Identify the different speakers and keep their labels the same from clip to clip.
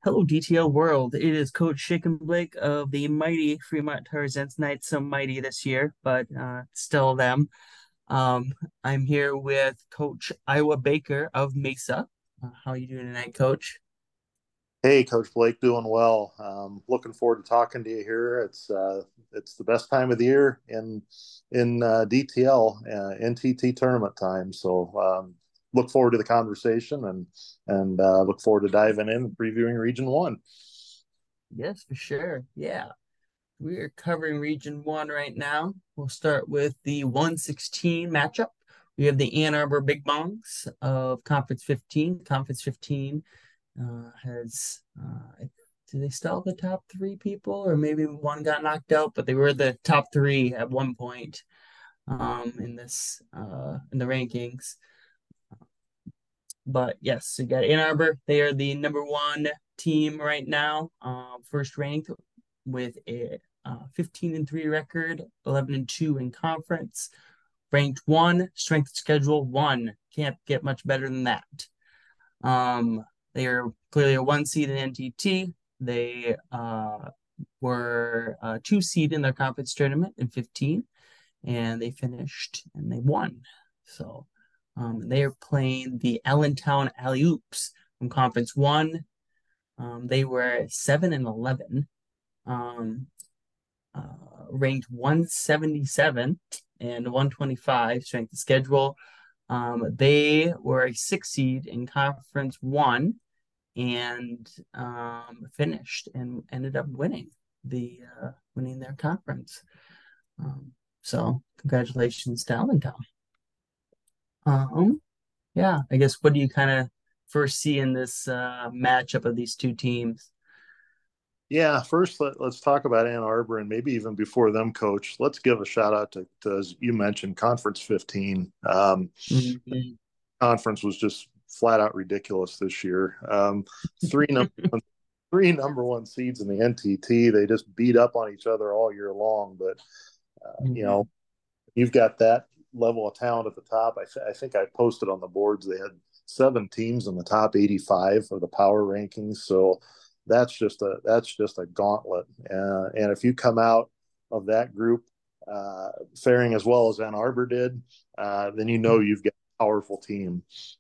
Speaker 1: Hello, DTL world. It is Coach Shaken Blake of the mighty Fremont Tarzans. Not so mighty this year, but still them. Um, I'm here with Coach Iowa Baker of Mesa. How are you doing tonight, Coach?
Speaker 2: Hey, Coach Blake, doing well. Looking forward to talking to you here. It's the best time of the year in DTL NTT tournament time. So look forward to the conversation and look forward to diving in and previewing Region One.
Speaker 1: Yes, for sure. Yeah, we are covering Region 1 right now. We'll start with the 116 matchup. We have the Ann Arbor Big Bongs of Conference 15. Conference 15 has do they still have the top three people, or maybe one got knocked out, but they were the top three at one point in the rankings. But yes, you got Ann Arbor. They are the number one team right now, first ranked with a 15-3 record, 11-2 in conference, ranked one, strength schedule one. Can't get much better than that. Um, they are clearly a one seed in NTT. They were a two seed in their conference tournament in 15, and they finished and they won. So they are playing the Allentown Alley-Oops from Conference 1. They were 7-11, um, ranked 177 and 125 strength of schedule. They were a six seed in Conference 1 and finished and ended up winning their conference. Um, so congratulations to Allentown. Um, yeah, I guess what do you kind of first see in this matchup of these two teams?
Speaker 2: Yeah, first let's talk about Ann Arbor and maybe even before them, Coach. Let's give a shout out to as you mentioned, Conference 15.
Speaker 1: Mhm.
Speaker 2: Conference was just flat out ridiculous this year. Three number three number one seeds in the NTT. They just beat up on each other all year long. But you know,
Speaker 1: Mhm.
Speaker 2: you've got that level of talent at the top. I think I posted on the boards they had seven teams in the top 85 of the power rankings. So that's just a gauntlet. And if you come out of that group faring as well as Ann Arbor did, then you know you've got a powerful team.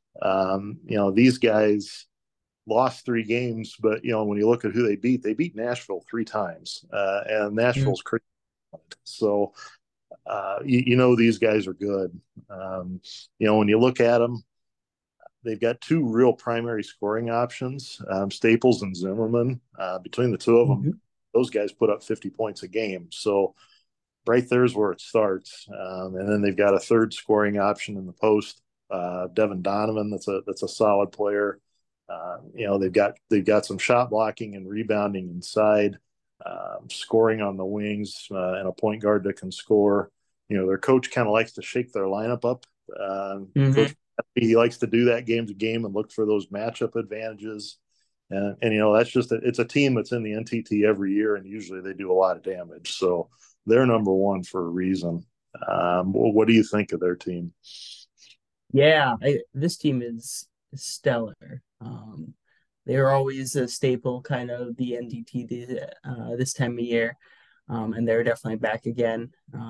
Speaker 2: These guys lost three games, but when you look at who they beat Nashville three times, and
Speaker 1: Mhm.
Speaker 2: Nashville's crazy. So you know these guys are good. When you look at them, they've got two real primary scoring options, Staples and Zimmerman. Between the two of them,
Speaker 1: Mhm.
Speaker 2: those guys put up 50 points a game. So right there's where it starts. And then they've got a third scoring option in the post, Devin Donovan. That's a solid player. They've got some shot blocking and rebounding inside, scoring on the wings, and a point guard that can score. Their coach kind of likes to shake their lineup up.
Speaker 1: Mhm.
Speaker 2: Coach, he likes to do that game to game and look for those matchup advantages. And it's a team that's in the NTT every year, and usually they do a lot of damage. So they're number one for a reason. What do you think of their team?
Speaker 1: Yeah, this team is stellar. They're always a staple, kind of the NDT this time of year, and they're definitely back again.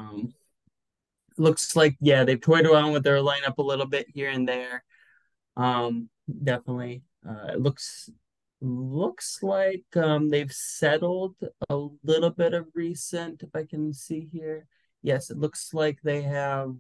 Speaker 1: Looks like yeah, they've toyed around with their lineup a little bit here and there. Definitely. It looks like they've settled a little bit of recent, if I can see here. Yes, it looks like they have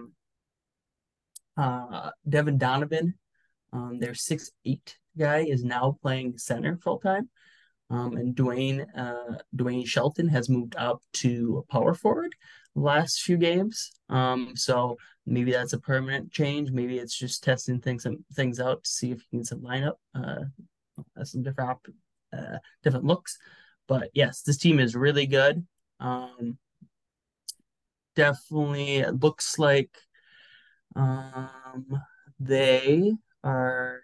Speaker 1: Devin Donovan, their 6'8" guy, is now playing center full time. And Dwayne Shelton has moved up to power forward the last few games. So maybe that's a permanent change. Maybe it's just testing things out to see if he can some lineup, some different looks. But yes, this team is really good. Um, Definitely, it looks like um, they are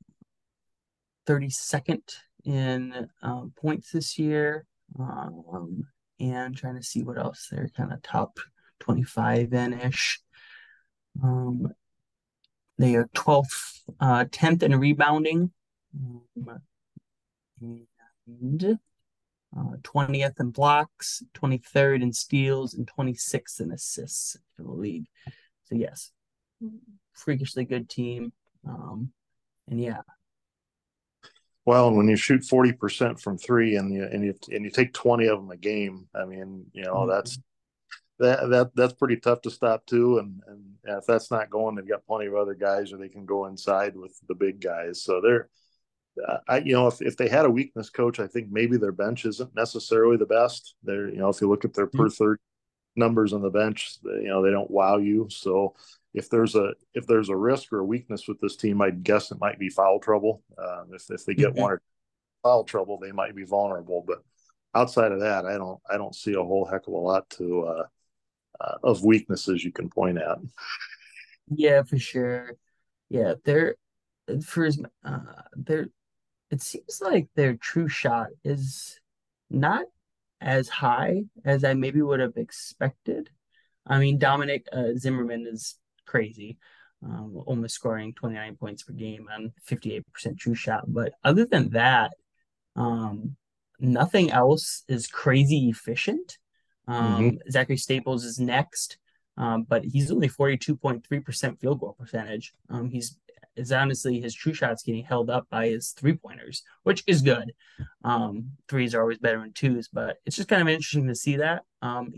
Speaker 1: 32nd in points this year. Um, and trying to see what else they're kind of top 25 in ish. Um, they are 10th in rebounding. Um, and 20th in blocks, 23rd in steals, and 26th in assists in the league. So yes, freakishly good team. And yeah.
Speaker 2: Well, and when you shoot 40% from three and you take 20 of them a game, I mean,
Speaker 1: Mhm.
Speaker 2: that's pretty tough to stop too. And if that's not going, they've got plenty of other guys, or they can go inside with the big guys. So they're, if they had a weakness coach, I think maybe their bench isn't necessarily the best. They're, if you look at their per third numbers on the bench, they don't wow you. So if there's a risk or a weakness with this team, I'd guess it might be foul trouble. If they get
Speaker 1: Mhm.
Speaker 2: one or foul trouble, they might be vulnerable. But outside of that, I don't see a whole heck of a lot of weaknesses you can point at.
Speaker 1: Yeah, for sure. Yeah, for his they're it seems like their true shot is not as high as I maybe would have expected. I mean, Dominic Zimmerman is crazy, almost scoring 29 points per game on 58% true shot. But other than that, um, nothing else is crazy efficient.
Speaker 2: Mm-hmm.
Speaker 1: Zachary Staples is next, but he's only 42.3% field goal percentage. He's is honestly his true shots getting held up by his 3 pointers, which is good. Threes are always better than twos, but it's just kind of interesting to see that.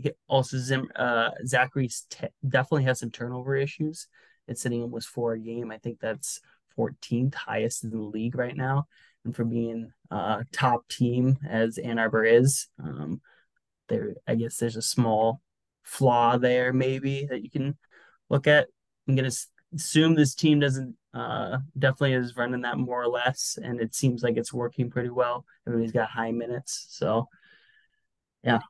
Speaker 1: Zachary definitely has some turnover issues. It's sitting almost 4 a game. I think that's 14th highest in the league right now. And for being a top team as Ann Arbor is, I guess there's a small flaw there maybe that you can look at. I'm gonna assume this team doesn't definitely is running that more or less, and it seems like it's working pretty well. Everybody's got high minutes, so yeah.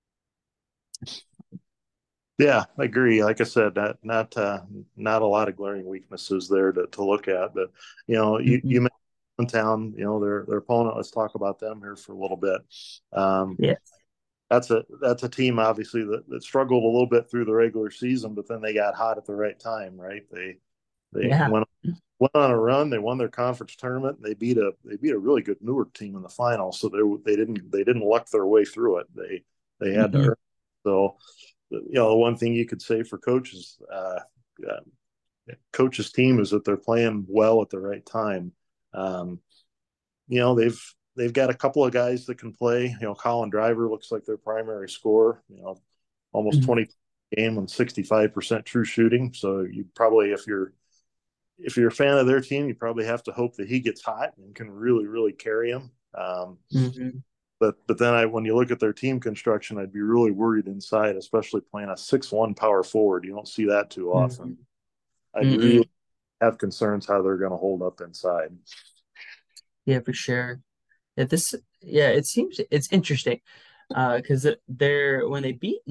Speaker 2: Yeah, I agree. Like I said, not a lot of glaring weaknesses there to look at. But you
Speaker 1: Mhm.
Speaker 2: mentioned town, their opponent. Let's talk about them here for a little bit. Um,
Speaker 1: Yeah,
Speaker 2: that's a team obviously that struggled a little bit through the regular season, but then they got hot at the right time, right? They
Speaker 1: yeah.
Speaker 2: went on a run. They won their conference tournament. They beat a really good Newark team in the final. So they didn't luck their way through it. They had to
Speaker 1: Mm-mm.
Speaker 2: earn. So the one thing you could say for uh, coaches team is that they're playing well at the right time. Um, they've got a couple of guys that can play. Colin Driver looks like their primary scorer. Almost
Speaker 1: Mhm.
Speaker 2: 20 game on 65% true shooting. So you probably, if you're a fan of their team, you probably have to hope that he gets hot and can really really carry them.
Speaker 1: Mhm.
Speaker 2: But then when you look at their team construction, I'd be really worried inside, especially playing a 6'1" power forward. You don't see that too often.
Speaker 1: Mhm.
Speaker 2: I'd really
Speaker 1: Mm-mm.
Speaker 2: have concerns how they're going to hold up inside.
Speaker 1: Yeah, for sure. Yeah, it seems it's interesting because they're when they beat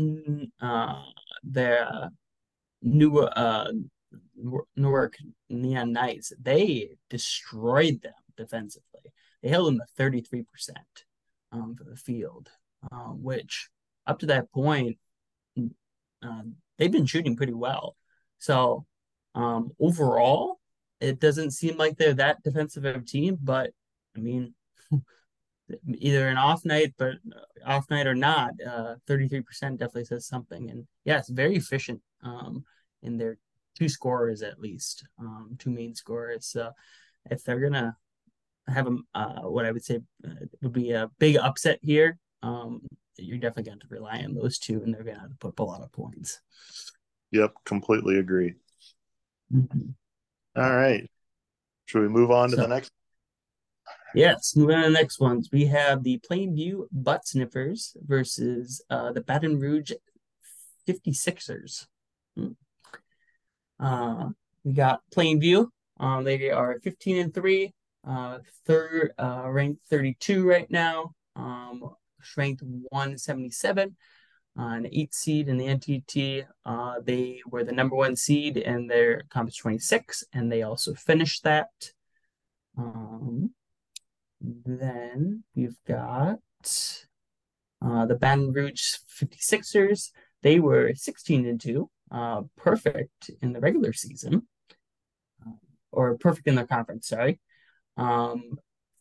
Speaker 1: their Newark Neon Knights, they destroyed them defensively. They held them to 33% for the field, which up to that point, they've been shooting pretty well. So overall, it doesn't seem like they're that defensive of a team, but I mean, either an off night or not, 33% definitely says something. And yeah, it's very efficient in their two scorers at least, two main scorers. So if they're gonna have what I would say would be a big upset here, you're definitely going to rely on those two, and they're going to have to put up a lot of points.
Speaker 2: Yep, completely agree.
Speaker 1: Mhm.
Speaker 2: All
Speaker 1: Yeah.
Speaker 2: right. Should we move on to the
Speaker 1: So
Speaker 2: next?
Speaker 1: yes, moving on to the next ones. We have the Plainview Butt Sniffers versus the Baton Rouge 56ers. Hmm. Uh, we got Plainview. They are 15-3, third ranked 32 right now. Ranked 177, an 8 seed in the NTT. They were the number 1 seed in their conference 26, and they also finished that. Um, then we've got the Baton Rouge 56ers. They were 16-2, perfect in the regular season, or perfect in their conference, sorry. Um,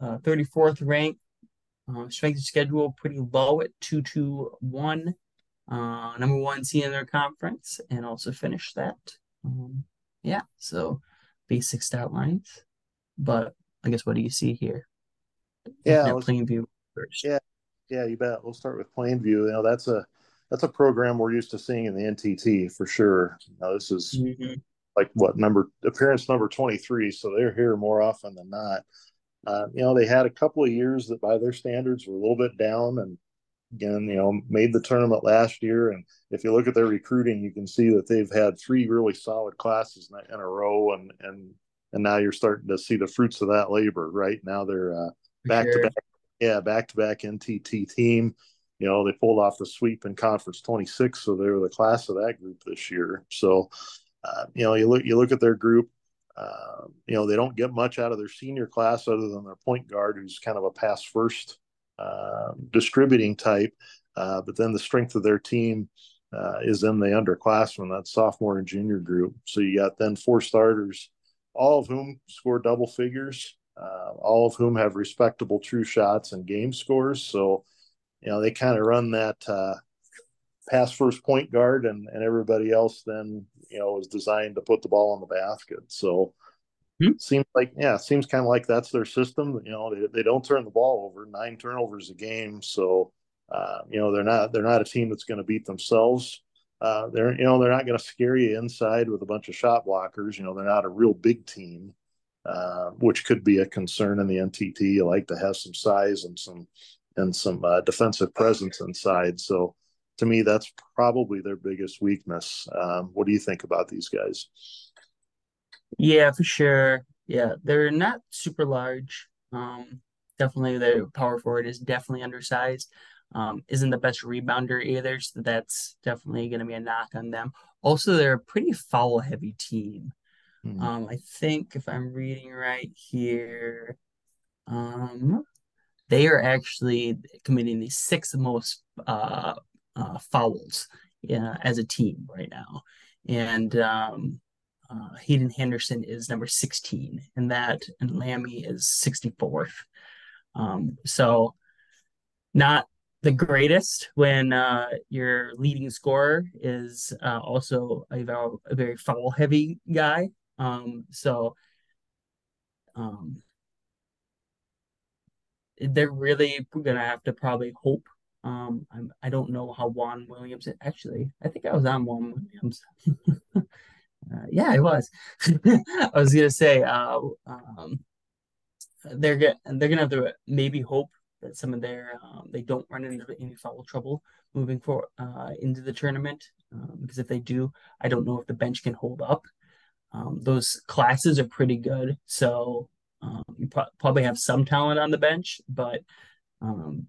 Speaker 1: 34th ranked. Strength of schedule pretty low at 221. Number one seed in their conference, and also finished that. Yeah, so basic stat lines. But I guess what do you see here?
Speaker 2: Yeah,
Speaker 1: Looking at Plainview first.
Speaker 2: yeah, yeah, you bet. We'll start with Plainview. That's a program we're used to seeing in the NTT for sure. This is
Speaker 1: Mhm.
Speaker 2: like what number appearance number 23, so they're here more often than not. They had a couple of years that by their standards were a little bit down, and again, made the tournament last year. And if you look at their recruiting, you can see that they've had three really solid classes in a row, and now you're starting to see the fruits of that labor. Right now, they're
Speaker 1: For
Speaker 2: back to
Speaker 1: sure.
Speaker 2: back, yeah, back to back NTT team. They pulled off the sweep in Conference 26, so they were the class of that group this year. So, you look at their group. They don't get much out of their senior class other than their point guard, who's kind of a pass first distributing type. But then the strength of their team is in the underclassmen, that sophomore and junior group. So you got then four starters, all of whom score double figures, all of whom have respectable true shots and game scores. So, they kind of run that pass first point guard, and everybody else then, is designed to put the ball in the basket. So,
Speaker 1: Hmm.
Speaker 2: seems kind of like that's their system. They don't turn the ball over, 9 turnovers a game. So, they're not a team that's going to beat themselves. They're not going to scare you inside with a bunch of shot blockers. They're not a real big team, which could be a concern in the NTT. You like to have some size and some defensive presence inside. So, to me, that's probably their biggest weakness. What do you think about these guys?
Speaker 1: Yeah, for sure. Yeah, they're not super large. Definitely their power forward is definitely undersized. Isn't the best rebounder either, so that's definitely going to be a knock on them. Also, they're a pretty foul heavy team.
Speaker 2: Hmm.
Speaker 1: I think if I'm reading right here, um, they are actually committing the sixth most fouls, yeah, as a team right now. And Hayden Henderson is number 16, and Lammy is 64th. So not the greatest when your leading scorer is also a very foul heavy guy. So um, they're really gonna have to probably hope. I don't know how Juan Williams. Actually, I think I was on Juan Williams. Yeah, I was. I was gonna say they're gonna have to maybe hope that some of their they don't run into any foul trouble moving for into the tournament, because if they do, I don't know if the bench can hold up. Those classes are pretty good, so you probably have some talent on the bench, but um,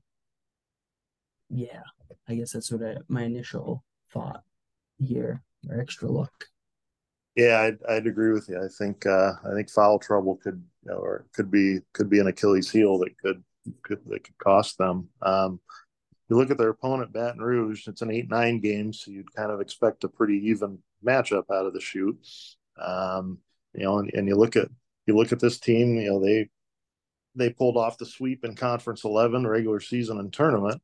Speaker 1: yeah, I guess that's sort of my initial thought here, or extra look.
Speaker 2: Yeah, I'd agree with you. I think foul trouble could be an Achilles heel that could cost them. You look at their opponent, Baton Rouge. It's an 8-9 game, so you'd kind of expect a pretty even matchup out of the shoot. Um, and you look at this team. They pulled off the sweep in Conference 11, regular season and tournament.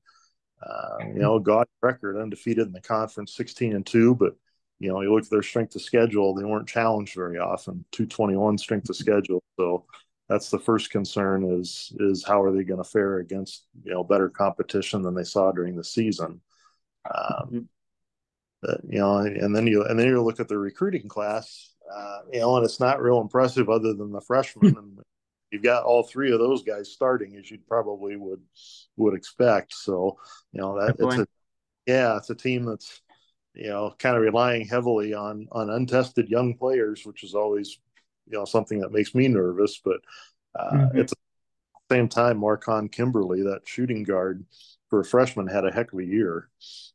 Speaker 2: God record, undefeated in the conference, 16-2. But you look at their strength of schedule; they weren't challenged very often. 221 strength of schedule. So that's the first concern: is how are they going to fare against better competition than they saw during the season? Um,
Speaker 1: Mhm.
Speaker 2: and then you look at the recruiting class, and it's not real impressive other than the freshmen. And you've got all three of those guys starting as you probably would expect. So, that
Speaker 1: Definitely.
Speaker 2: it's a team that's kind of relying heavily on untested young players, which is always something that makes me nervous. But
Speaker 1: Hmm.
Speaker 2: at the same time, Marcon Kimberly, that shooting guard for a freshman, had a heck of a year.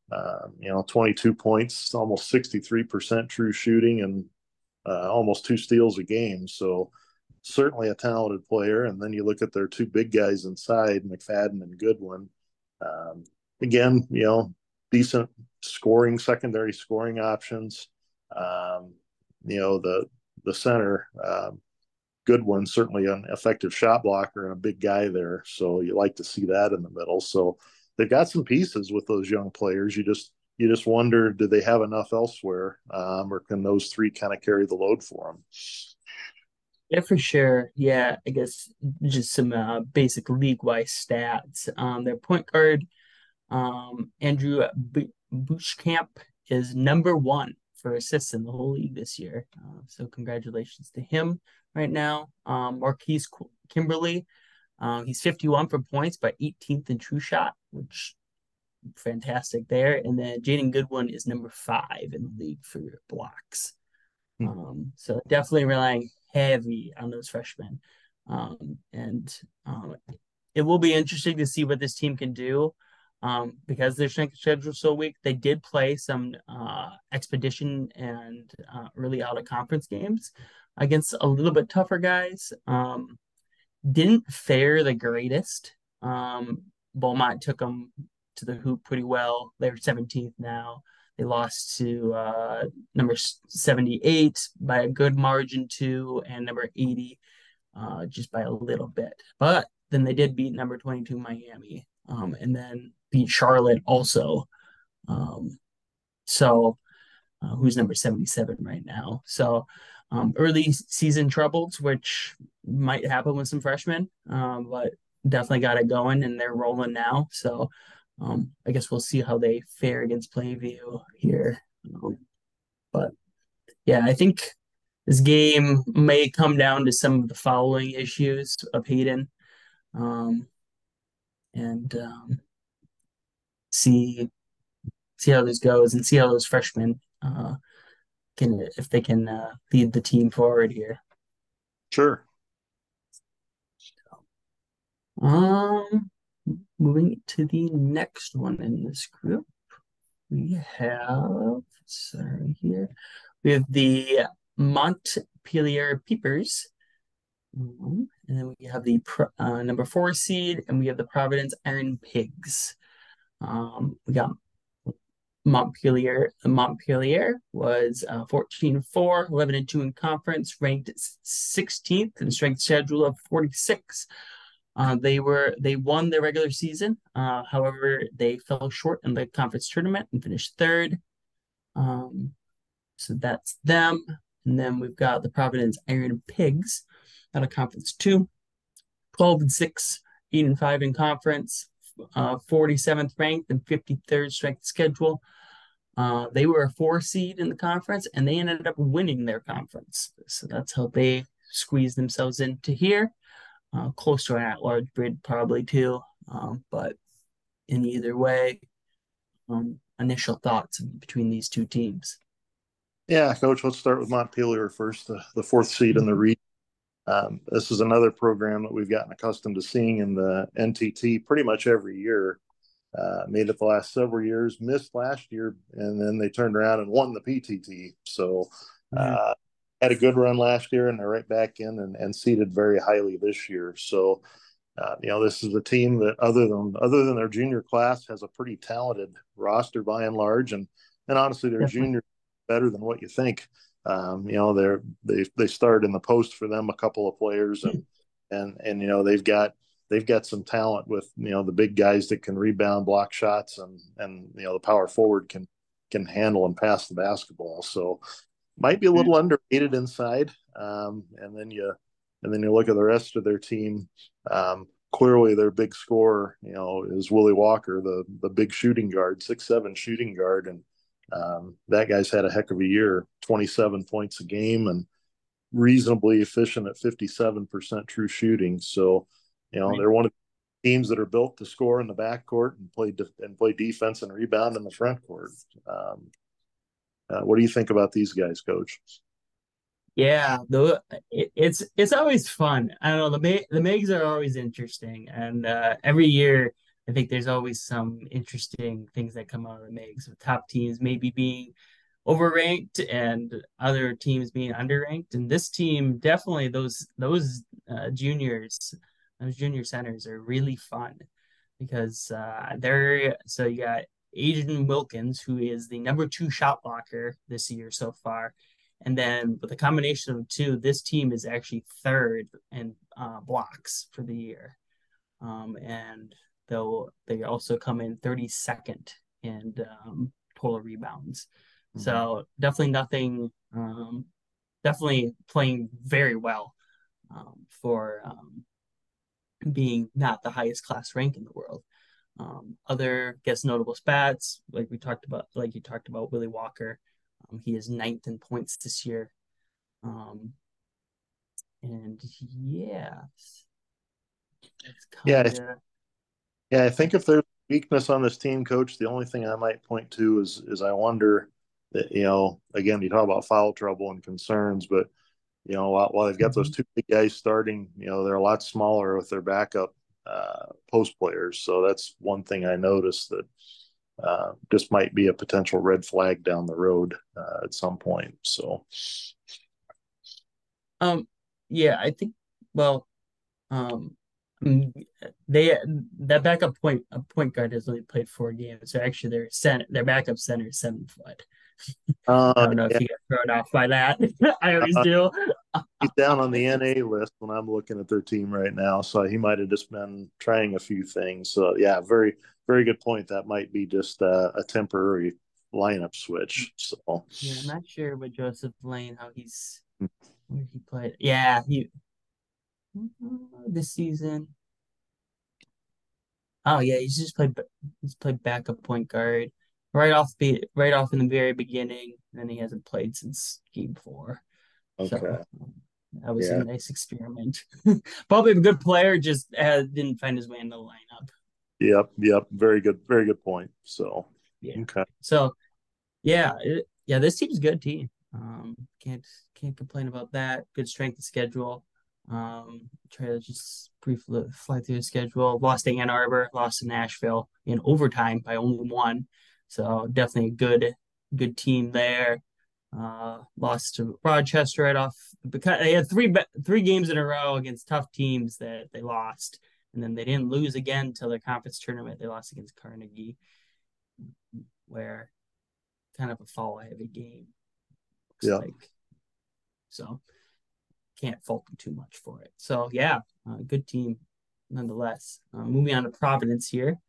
Speaker 2: 22 points, almost 63% true shooting, and almost 2 steals a game. So certainly a talented player. And then you look at their two big guys inside, McFadden and Goodwin. Um, Again, decent secondary scoring options. Um, the center, Goodwin, certainly an effective shot blocker and a big guy there. So you like to see that in the middle. So they've got some pieces with those young players. You just wonder, do they have enough elsewhere, or can those three kind of carry the load for them?
Speaker 1: Yeah, for sure. Yeah, I guess just some basic league-wise stats. Their point guard, Andrew Bushcamp, is number one for assists in the whole league this year. So congratulations to him right now. Marquise Kimberly, he's 51 for points, but 18th in true shot, which fantastic there. And then Jaden Goodwin is number 5 in the league for blocks. So definitely relying heavy on those freshmen. And it will be interesting to see what this team can do because their strength schedule is so weak. They did play some expedition and early out of conference games against a little bit tougher guys. Didn't fare the greatest. Beaumont took them to the hoop pretty well. They're 17th now. They lost to number 78 by a good margin too, and number 80 just by a little bit. But then they did beat number 22 Miami, and then beat Charlotte also. So who's number 77 right now? So early season troubles, which might happen with some freshmen, but definitely got it going, and they're rolling now. So I guess we'll see how they fare against Plainview here. But yeah, I think this game may come down to some of the following issues of Hayden, um, and see how this goes, and see how those freshmen can if they can lead the team forward here.
Speaker 2: Sure.
Speaker 1: Um, Moving to the next one in this group, we have we have the Montpelier Peepers. And then we have the number 4 seed, and we have the Providence Iron Pigs. We got Montpelier. Montpelier was 14-4, 11-2 in conference, ranked 16th in strength schedule of 46. They won their regular season. However, they fell short in the conference tournament and finished third. So that's them. And then we've got the Providence Iron Pigs out of conference 2, 12-6, 8-5 in conference, 47th ranked and 53rd strength schedule. They were a 4 seed in the conference, and they ended up winning their conference. So that's how they squeezed themselves into here. Close to an at-large bid probably too. But in either way, initial thoughts between these two teams.
Speaker 2: Yeah, Coach, let's start with Montpelier first, the 4th seed in the region. This is another program that we've gotten accustomed to seeing in the NTT pretty much every year. Made it the last several years, missed last year, and then they turned around and won the PTT. So had a good run last year, and they're right back in and seeded very highly this year. So this is a team that other than their junior class has a pretty talented roster by and large, and honestly, their
Speaker 1: Definitely.
Speaker 2: junior better than what you think. They started in the post for them a couple of players, and they've got some talent with the big guys that can rebound, block shots, and the power forward can handle and pass the basketball. So might be a little underrated inside. And then you look at the rest of their team. Clearly, their big scorer, is Willie Walker, the big shooting guard, 6'7" shooting guard, and that guy's had a heck of a year, 27 points a game, and reasonably efficient at 57% true shooting. So, they're one of the teams that are built to score in the backcourt and play defense and rebound in the front court. What do you think about these guys, Coach?
Speaker 1: Yeah, it's always fun. I don't know, the Megs are always interesting, and every year I think there's always some interesting things that come out of the Megs, with top teams maybe being overranked and other teams being underranked. And this team definitely those juniors, those junior centers are really fun because they're so you got Aiden Wilkins, who is the number 2 shot blocker this year so far. And then with a combination of the two, this team is actually third in blocks for the year. And they also come in 32nd in total rebounds.
Speaker 2: Mm-hmm.
Speaker 1: So definitely nothing, definitely playing very well for being not the highest class rank in the world. Other guess notable spats, like you talked about Willie Walker. He is ninth in points this year. Um, and yeah, that's
Speaker 2: Yeah,
Speaker 1: kind of
Speaker 2: yeah. I think if there's weakness on this team, coach, the only thing I might point to is I wonder that, again, you talk about foul trouble and concerns, but while they've got those two big guys starting, they're a lot smaller with their backup post players. So that's one thing I noticed that just might be a potential red flag down the road at some point. So,
Speaker 1: um yeah, I think well um mm, they that backup point guard has only played 4 games. So actually their backup center is 7 foot. I don't know if
Speaker 2: yeah,
Speaker 1: you get thrown off by that. I always
Speaker 2: uh,
Speaker 1: do.
Speaker 2: he's down on the NA list when I'm looking at their team right now. So he might have just been trying a few things. So, yeah, very, very good point. That might be just a temporary lineup switch. So,
Speaker 1: Yeah, I'm not sure with Joseph Lane how he's where he played. Yeah, he this season. Oh yeah, he's played backup point guard right off in the very beginning, and then he hasn't played since game 4.
Speaker 2: okay.
Speaker 1: So that was a
Speaker 2: Yeah.
Speaker 1: nice experiment. Probably a good player, just didn't find his way in the lineup.
Speaker 2: Yep. Yep. Very good. Very good point. So,
Speaker 1: Yeah.
Speaker 2: okay.
Speaker 1: So yeah, this team's a good team. Can't complain about that. Good strength of schedule. Try to just briefly fly through the schedule. Lost to Ann Arbor, lost to Nashville in overtime by only one. So definitely a good team there. Lost to Rochester right off because they had three games in a row against tough teams that they lost, and then they didn't lose again till the conference tournament. They lost against Carnegie, where kind of a fall heavy game looks
Speaker 2: Yeah.
Speaker 1: like. So can't fault them too much for it. So yeah, good team nonetheless. Moving on to Providence here.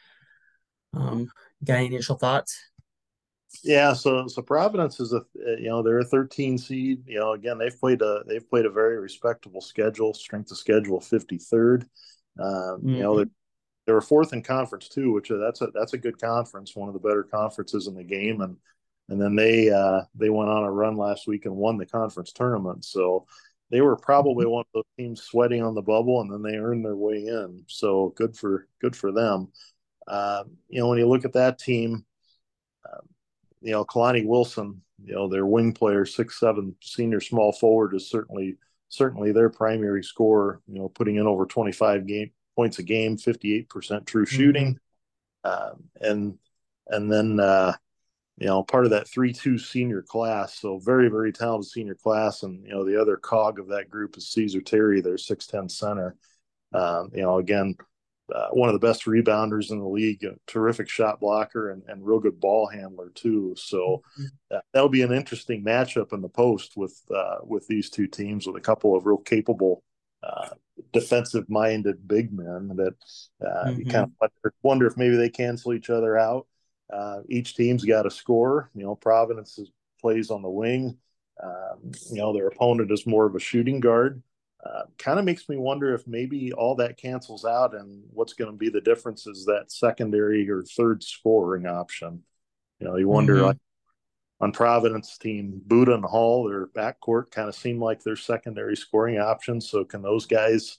Speaker 1: Um, got any initial thoughts?
Speaker 2: Yeah, so Providence is they're a 13 seed. Again, they've played a very respectable schedule, strength of schedule 53rd.
Speaker 1: Mm-hmm.
Speaker 2: They were fourth in conference too, which that's a good conference, one of the better conferences in the game, and then they went on a run last week and won the conference tournament. So they were probably one of those teams sweating on the bubble, and then they earned their way in. So good for them. When you look at that team, um, Kalani Wilson, their wing player, 6'7" senior small forward, is certainly their primary scorer. Putting in over 25 points a game, 58% true
Speaker 1: Mm-hmm.
Speaker 2: shooting, and then part of that 3-2 senior class. So very, very talented senior class, and the other cog of that group is Caesar Terry, their 6'10" center. Again, one of the best rebounders in the league, a terrific shot blocker, and real good ball handler too. So that'll be an interesting matchup in the post with these two teams, with a couple of real capable uh, defensive-minded big men that you kind
Speaker 1: Mm-hmm.
Speaker 2: of wonder if maybe they cancel each other out. Each team's got a score. Providence plays on the wing. Their opponent is more of a shooting guard. Kind of makes me wonder if maybe all that cancels out, and what's going to be the difference is that secondary or third scoring option. You wonder,
Speaker 1: Mm-hmm.
Speaker 2: like on Providence team, Buda and Hall, their backcourt kind of seem like their secondary scoring options. So can those guys,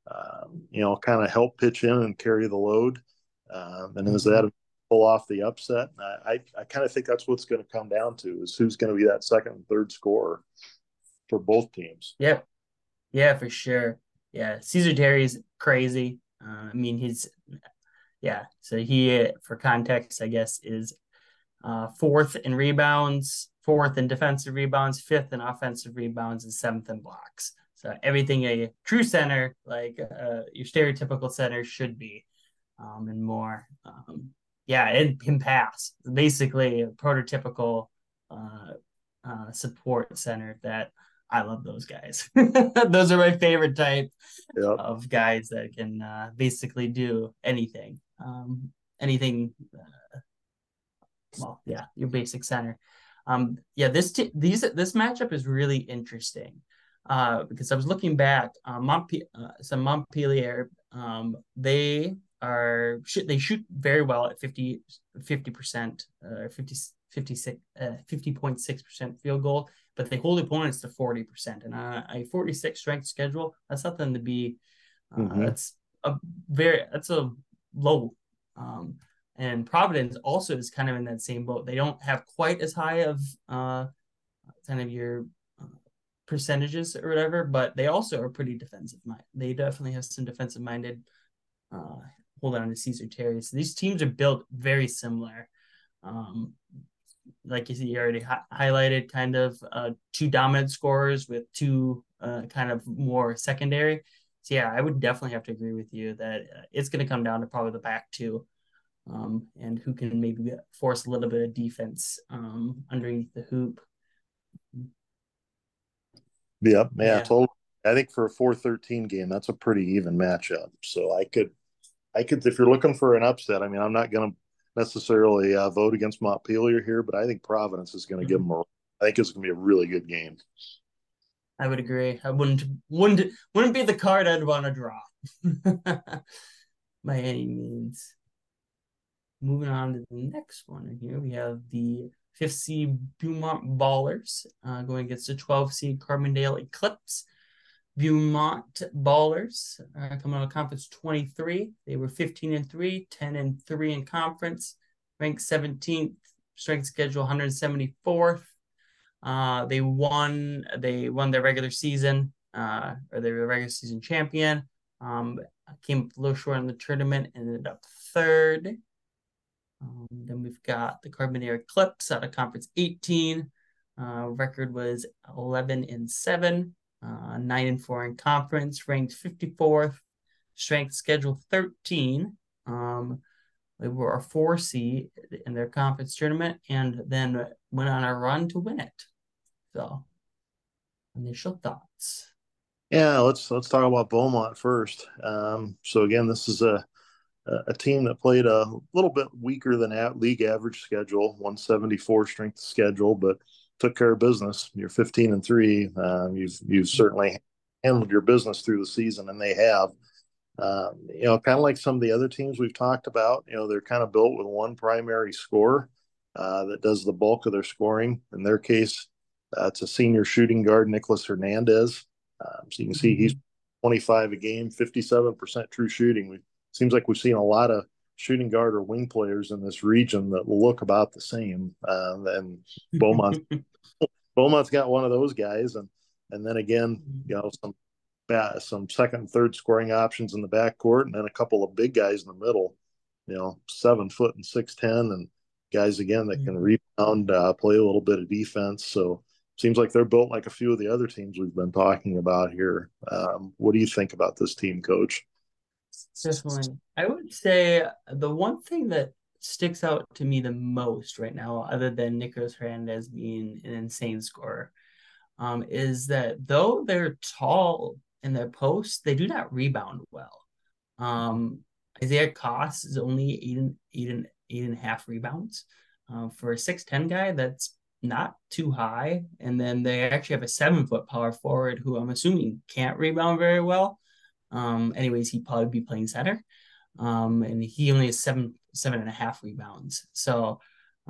Speaker 2: kind of help pitch in and carry the load? And is
Speaker 1: Mm-hmm.
Speaker 2: that pull off the upset? I kind of think that's what's going to come down to, is who's going to be that second and third scorer for both teams.
Speaker 1: Yep. Yeah, for sure. Yeah, Caesar Terry's crazy. I mean, yeah. So for context, I guess, is fourth in rebounds, fourth in defensive rebounds, fifth in offensive rebounds, and seventh in blocks. So everything a true center, like your stereotypical center, should be, and more. Yeah, it can pass. Basically, a prototypical uh, support center that I love those guys. Those are my favorite type
Speaker 2: Yep.
Speaker 1: of guys that can basically do anything. Anything, well, yeah, your basic center. Yeah, this matchup is really interesting because I was looking back. Montpelier, they shoot very well at 50%, 50.6% field goal, but they hold opponents to 40%. And a 46 strength schedule, that's nothing to be.
Speaker 2: Mm-hmm.
Speaker 1: That's a low. And Providence also is kind of in that same boat. They don't have quite as high of kind of your uh, percentages or whatever, but they also are pretty defensive minded. They definitely have some defensive minded uh, hold on to Caesar Terry. So these teams are built very similar. Um, like you see, you already highlighted kind of two dominant scorers with two kind of more secondary. So yeah, I would definitely have to agree with you that it's going to come down to probably the back two, and who can maybe force a little bit of defense underneath the hoop.
Speaker 2: Yep. Yeah,
Speaker 1: Yeah.
Speaker 2: totally. I think for a 4-13 game, that's a pretty even matchup. So I could, if you're looking for an upset, I mean, I'm not going to necessarily vote against Montpelier here, but I think Providence is going to give
Speaker 1: Mm-hmm.
Speaker 2: them I think it's going to be a really good game.
Speaker 1: I would agree. I wouldn't be the card I'd want to draw by any means. Moving on to the next one here, we have the 5th seed Beaumont Ballers going against the 12th seed Carbondale Eclipse. Beaumont Ballers coming out of conference 23. They were 15-3, 10-3 in conference, ranked 17th, strength schedule 174th. They won their regular season, or they were the regular season champion. Came up a little short in the tournament, ended up third. Then we've got the Carbondale Eclipse out of conference 18. Record was 11-7, 9-4 in conference, ranked 54th, strength schedule 13. They were a 4 seed in their conference tournament and then went on a run to win it. So, initial thoughts.
Speaker 2: Yeah, let's talk about Beaumont first. So again, this is a team that played a little bit weaker than league average schedule, 174 strength schedule, but took care of business. You're 15-3. You've certainly handled your business through the season, and they have. Kind of like some of the other teams we've talked about. They're kind of built with one primary scorer that does the bulk of their scoring. In their case, it's a senior shooting guard, Nicholas Hernandez. So you can see he's 25 a game, 57% true shooting. Seems like we've seen a lot of shooting guard or wing players in this region that look about the same. And Beaumont's got one of those guys, and then again, some second and third scoring options in the backcourt, and then a couple of big guys in the middle. 7 foot and 6'10", and guys again that can rebound, play a little bit of defense. So seems like they're built like a few of the other teams we've been talking about here. What do you think about this team, Coach?
Speaker 1: Definitely. I would say the one thing that sticks out to me the most right now, other than Nicholas Hernandez being an insane scorer, is that though they're tall in their post, they do not rebound well. Isaiah Koss is only eight and a half rebounds. For a 6'10" guy, that's not too high. And then they actually have a 7-foot power forward who I'm assuming can't rebound very well. Anyways, he'd probably be playing center. And he only has seven and a half rebounds. So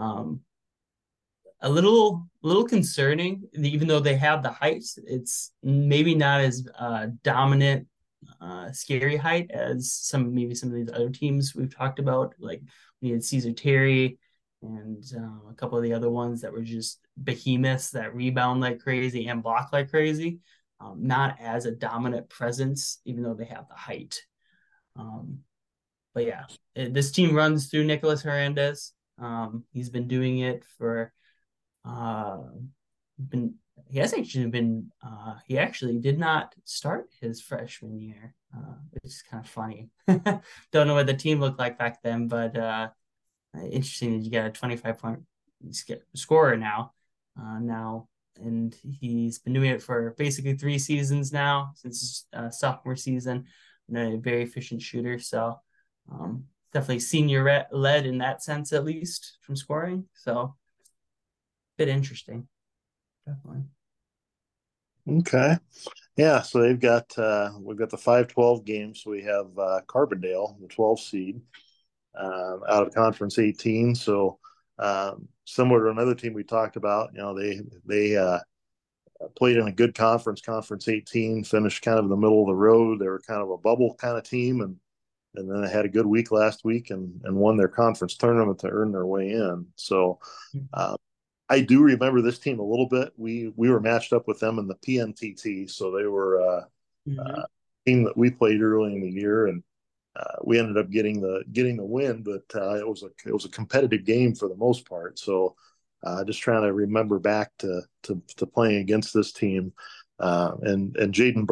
Speaker 1: a little concerning, even though they have the heights. It's maybe not as dominant, scary height as some of these other teams we've talked about. Like we had Caesar Terry and a couple of the other ones that were just behemoths that rebound like crazy and block like crazy. Not as a dominant presence, even though they have the height. Um, but yeah, this team runs through Nicholas Hernandez. He's been doing it for uh, been he has actually been he actually did not start his freshman year, which is kind of funny. Don't know what the team looked like back then, but interesting that you got a 25-point scorer now. now, and he's been doing it for basically 3 seasons now since his sophomore season. And a very efficient shooter, so definitely senior led in that sense, at least from scoring. So a bit interesting, definitely.
Speaker 2: Okay. Yeah, so we've got the 5-12 games. So we have Carbondale, the 12 seed, out of Conference 18. So similar to another team we talked about, they played in a good conference, Conference 18, finished kind of in the middle of the road. They were kind of a bubble kind of team, and then they had a good week last week and won their conference tournament to earn their way in. So uh, I do remember this team a little bit. We were matched up with them in the PNTT, so they were
Speaker 1: Mm-hmm.
Speaker 2: a team that we played early in the year, and we ended up getting the win. But it was a competitive game for the most part. So just trying to remember back to playing against this team, and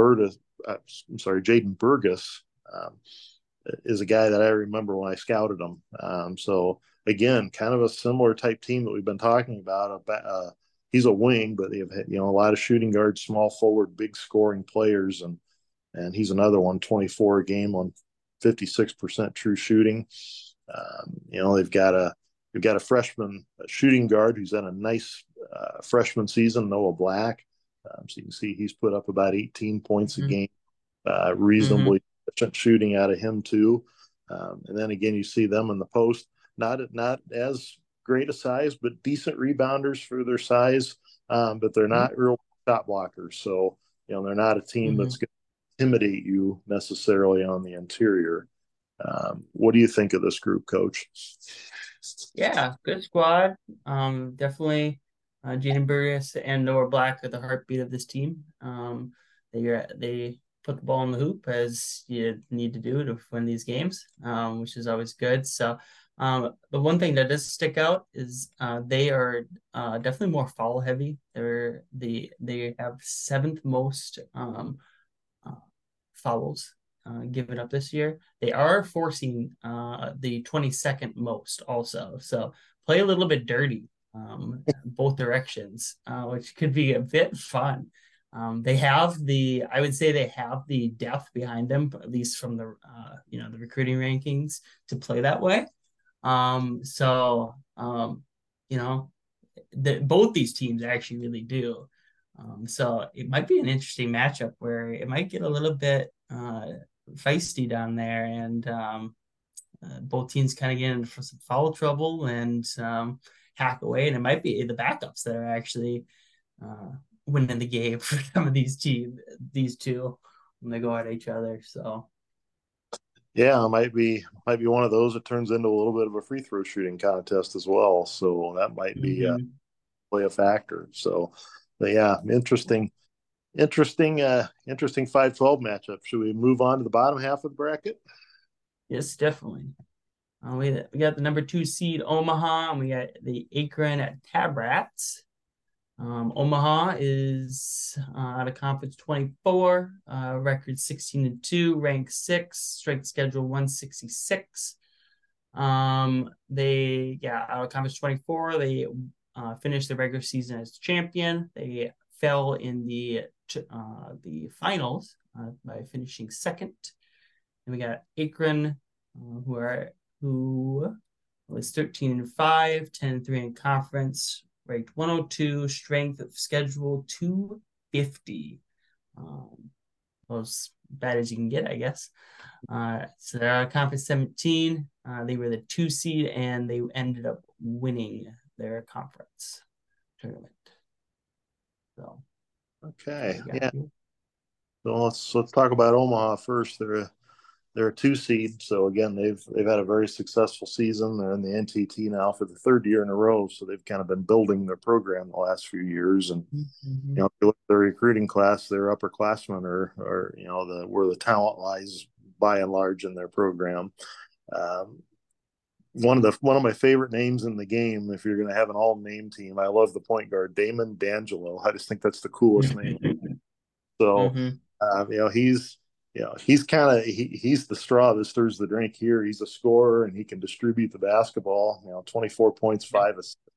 Speaker 2: Jaden Burgess. Is a guy that I remember when I scouted him. So again, kind of a similar type team that we've been talking about. He's a wing, but they have a lot of shooting guards, small forward, big scoring players, and he's another one, 24 a game on 56% true shooting. They've got a freshman shooting guard who's had a nice freshman season, Noah Black. So you can see he's put up about 18 points a
Speaker 1: Mm-hmm.
Speaker 2: game,
Speaker 1: Mm-hmm.
Speaker 2: reasonably efficient shooting out of him too. And then again, you see them in the post, not as great a size, but decent rebounders for their size. But they're not real shot blockers. So, they're not a team
Speaker 1: Mm-hmm.
Speaker 2: that's going to intimidate you necessarily on the interior. What do you think of this group, Coach?
Speaker 1: Yeah, good squad. Definitely Jaden Burgess and Noah Black are the heartbeat of this team. They put the ball in the hoop as you need to do to win these games, which is always good. So the one thing that does stick out is they are definitely more foul heavy. They have seventh most uh, fouls given up this year. They are forcing the 22nd most also. So play a little bit dirty both directions, which could be a bit fun. I would say they have the depth behind them, at least from the recruiting rankings to play that way. So, you know, both these teams actually really do. So it might be an interesting matchup where it might get a little bit feisty down there, and both teams kind of get into some foul trouble and hack away, and it might be the backups that are actually uh, winning the game for some of these two, when they go at each other. So
Speaker 2: Yeah, it might be one of those that turns into a little bit of a free throw shooting contest as well. So that might be
Speaker 1: mhm.
Speaker 2: play a factor. So, but yeah, interesting 5-12 matchup. Should we move on to the bottom half of the bracket?
Speaker 1: Yes, definitely. We got the number 2 seed Omaha, and we got the Akron at Tabrats. Omaha is out of conference 24, record 16-2, ranked 6, strength schedule 166. Out of conference 24, they finished the regular season as champion. They fell in the finals by finishing second. And we got Akron, who was 13-5, 10-3 in conference, ranked 102, strength of schedule 250. As bad as you can get, I guess. So they're conference 17. They were the 2 seed, and they ended up winning their conference tournament. So that's what
Speaker 2: Okay,
Speaker 1: we got
Speaker 2: yeah.
Speaker 1: here.
Speaker 2: So let's talk about Omaha first. They're a 2 seed, so again they've had a very successful season. They're in the NTT now for the third year in a row, so they've kind of been building their program the last few years. And
Speaker 1: Mm-hmm.
Speaker 2: if you look at their recruiting class, their upperclassmen are where the talent lies by and large in their program. Um, one of my favorite names in the game, if you're going to have an all name team, I love the point guard Damon D'Angelo. I just think that's the coolest name. So,
Speaker 1: Mm-hmm.
Speaker 2: he's kind of he's the straw that stirs the drink here. He's a scorer and he can distribute the basketball. 24 points,
Speaker 1: Yep.
Speaker 2: 5 assists.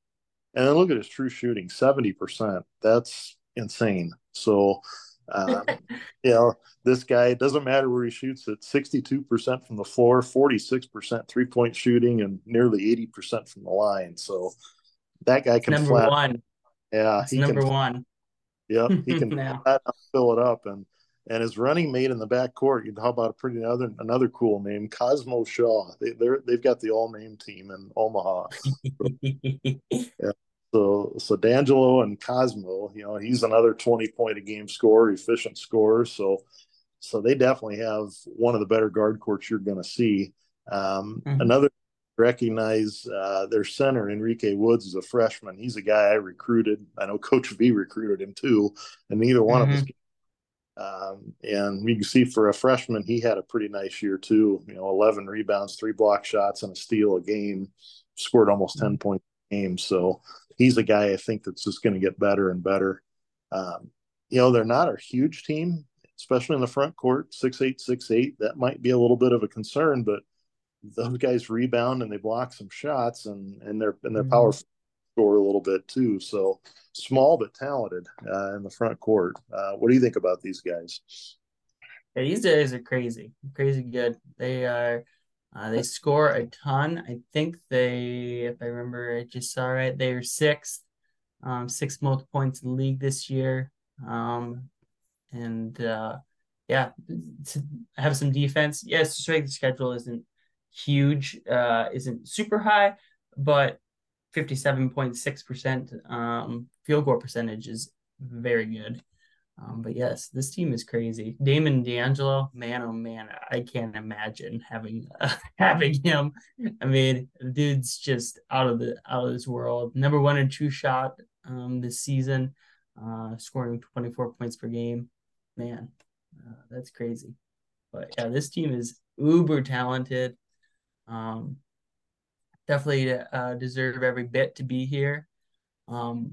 Speaker 2: And then look at his true shooting, 70%. That's insane. So, you know, this guy, it doesn't matter where he shoots it, 62% from the floor, 46% 3-point shooting, and nearly 80% from the line. So that guy
Speaker 1: It's
Speaker 2: can
Speaker 1: number
Speaker 2: flat,
Speaker 1: one.
Speaker 2: yeah,
Speaker 1: It's
Speaker 2: he can,
Speaker 1: number one.
Speaker 2: yep, he can
Speaker 1: Yeah.
Speaker 2: flat out fill it up. And his running mate in the back court, you know, how about a pretty another cool name, Cosmo Shaw. They've got the all name team in Omaha. Yeah. So D'Angelo and Cosmo, you know, he's another 20 point a game scorer, efficient scorer. So they definitely have one of the better guard courts you're going to see.
Speaker 1: Mhm.
Speaker 2: Another recognize their center Enrique Woods is a freshman. He's a guy I recruited. I know Coach V recruited him too, and neither one of us.
Speaker 1: Mhm.
Speaker 2: And you can see for a freshman, he had a pretty nice year too. You know, 11 rebounds, 3 block shots, and a steal a game. Scored almost 10 points a game. So he's a guy I think that's just going to get better and better. Um, you know, they're not a huge team, especially in the front court, 6'8", 6'8". That might be a little bit of a concern, but those guys rebound and they block some shots, and their power
Speaker 1: Mhm.
Speaker 2: score a little bit too. So small but talented in the front court. What do you think about these guys?
Speaker 1: Yeah, these guys are crazy, crazy good. They score a ton. I think they, if I remember, I just saw right, they are sixth, sixth most points in the league this year. Um, and yeah, to have some defense. Yes, strength of schedule isn't huge, isn't super high, but 57.6% field goal percentage is very good. But yes, this team is crazy. Damon D'Angelo, man, oh man, I can't imagine having having him. I mean, the dude's just out of this world. Number one and two shot this season, scoring 24 points per game. Man, that's crazy. But yeah, this team is uber talented. Um, Definitely deserve every bit to be here. Um,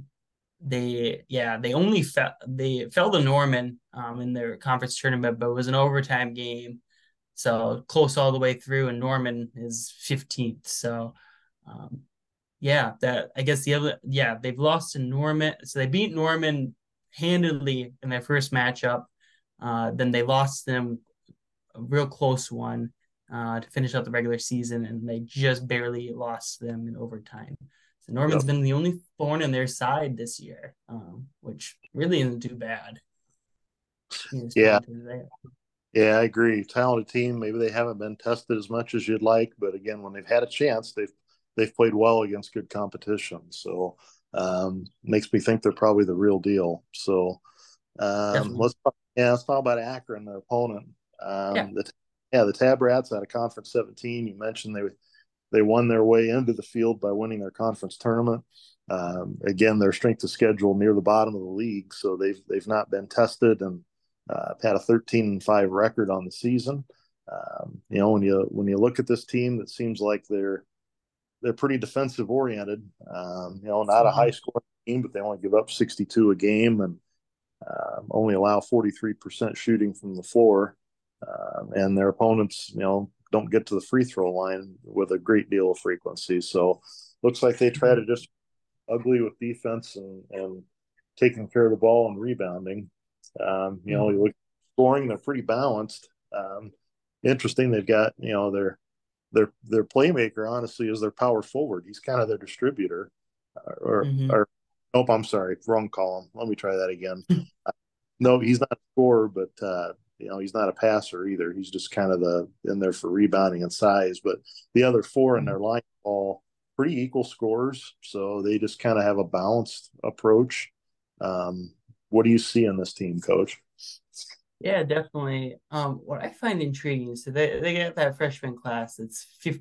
Speaker 1: they fell to Norman in their conference tournament, but it was an overtime game, so close all the way through, and Norman is 15th. So um, yeah, that I guess the other they've lost to Norman, so they beat Norman handedly in their first matchup. Then they lost them a real close one to finish out the regular season, and they just barely lost them in overtime. So Norman's
Speaker 2: Yep.
Speaker 1: been the only thorn in their side this year, which really isn't too bad. Being as
Speaker 2: Yeah,
Speaker 1: talented as they are.
Speaker 2: yeah, I agree. Talented team. Maybe they haven't been tested as much as you'd like, but again, when they've had a chance, they've played well against good competition. So makes me think they're probably the real deal. So
Speaker 1: Definitely.
Speaker 2: let's talk about Akron, their opponent.
Speaker 1: Yeah.
Speaker 2: The Tab Rats out of Conference 17. You mentioned they won their way into the field by winning their conference tournament. Again, their strength of schedule near the bottom of the league, so they've not been tested and had a 13-5 record on the season. You know, when you look at this team, that seems like they're pretty defensive oriented. You know, not a high
Speaker 1: Mhm.
Speaker 2: scoring team, but they only give up 62 a game and only allow 43% shooting from the floor. And their opponents, you know, don't get to the free throw line with a great deal of frequency. So looks like they try
Speaker 1: Mhm.
Speaker 2: to just ugly with defense and taking care of the ball and rebounding. You know, you
Speaker 1: Mhm.
Speaker 2: look scoring, they're pretty balanced. Interesting, they've got, you know, their playmaker honestly is their power forward. He's kind of their distributor.
Speaker 1: Mhm.
Speaker 2: Or nope, I'm sorry, wrong column. Let me try that again. No, he's not a scorer, but you know, he's not a passer either. He's just kind of the in there for rebounding and size. But the other four in their
Speaker 1: Mhm.
Speaker 2: line all pretty equal scorers, so they just kind of have a balanced approach. Um, what do you see in this team, Coach?
Speaker 1: Yeah, definitely. What I find intriguing is they get that freshman class that's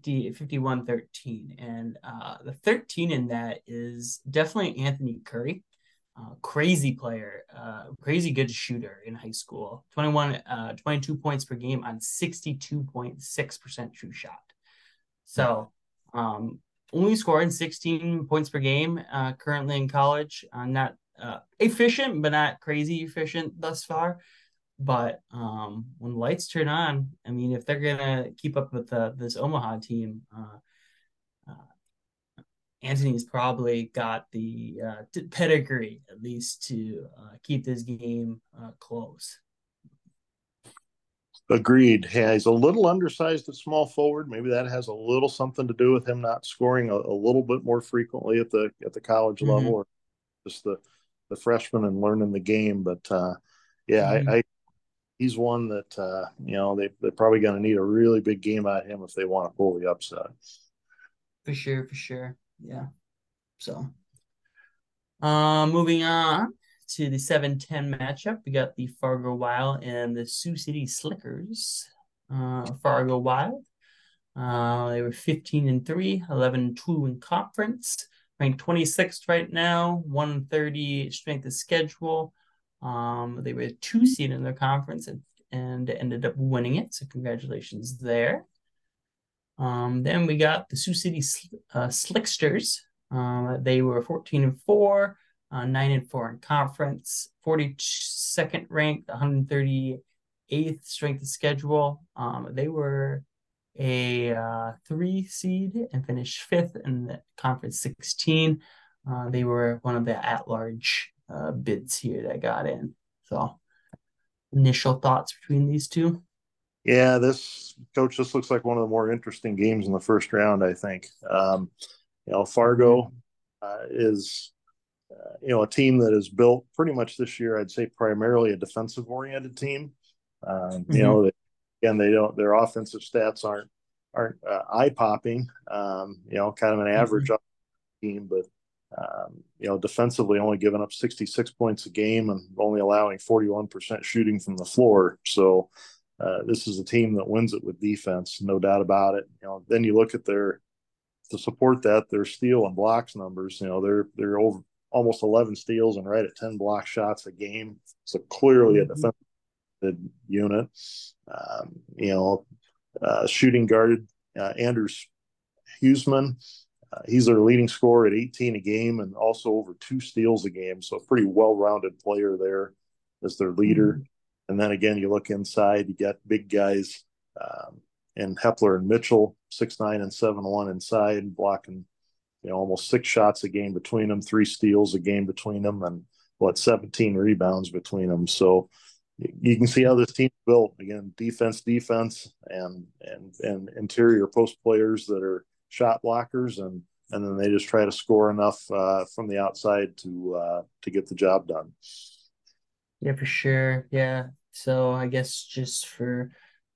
Speaker 1: 51-13, and the 13 in that is definitely Anthony Curry. Crazy player, crazy good shooter in high school. 22 points per game on 62.6% true shot. So, um, only scoring 16 points per game currently in college. Not efficient, but not crazy efficient thus far. But when the lights turn on, I mean, if they're gonna keep up with this Omaha team, uh, Anthony's probably got the pedigree at least to keep this game close.
Speaker 2: Agreed. Yeah, he's a little undersized at small forward. Maybe that has a little something to do with him not scoring a little bit more frequently at the college level,
Speaker 1: Mm-hmm.
Speaker 2: or just the freshman and learning the game. But yeah,
Speaker 1: Mm-hmm.
Speaker 2: I he's one that they're probably going to need a really big game out of him if they want to pull the upset.
Speaker 1: For sure, for sure. Yeah. So, moving on to the 7-10 matchup, we got the Fargo Wild and the Sioux City Slickers. Fargo Wild, they were 15-3, 11-2 in conference, ranked 26th right now, 130 strength of schedule. They were a 2 seed in their conference and ended up winning it. So congratulations there. Then we got the Sioux City Slicksters. They were 14-4, 9-4 in conference, 42nd ranked, 138th strength of schedule. They were a 3 seed and finished fifth in the conference 16. They were one of the at-large bids here that got in. So, initial thoughts between these two?
Speaker 2: Yeah, this looks like one of the more interesting games in the first round. I think. Fargo
Speaker 1: Mm-hmm.
Speaker 2: is a team that is built pretty much this year. I'd say primarily a defensive oriented team.
Speaker 1: Mm-hmm.
Speaker 2: Again, they don't their offensive stats aren't eye popping. Kind of an average
Speaker 1: Mm-hmm.
Speaker 2: team, but defensively only giving up 66 points a game and only allowing 41% shooting from the floor. So this is a team that wins it with defense, no doubt about it. Then you look at to support that their steal and blocks numbers. They're over almost 11 steals and right at 10 block shots a game. So clearly a
Speaker 1: Mm-hmm.
Speaker 2: defensive unit. Shooting guard Anders Huseman. He's their leading scorer at 18 a game and also over 2 steals a game. So a pretty well-rounded player there as their leader.
Speaker 1: Mm-hmm.
Speaker 2: And then again, you look inside, you got big guys and Hepler and Mitchell, 6'9" and 7'1" inside, blocking almost 6 shots a game between them, 3 steals a game between them, and 17 rebounds between them. So you can see how this team built. Again, defense, and interior post players that are shot blockers, and then they just try to score enough from the outside to get the job done.
Speaker 1: Yeah, for sure. Yeah. So I guess just for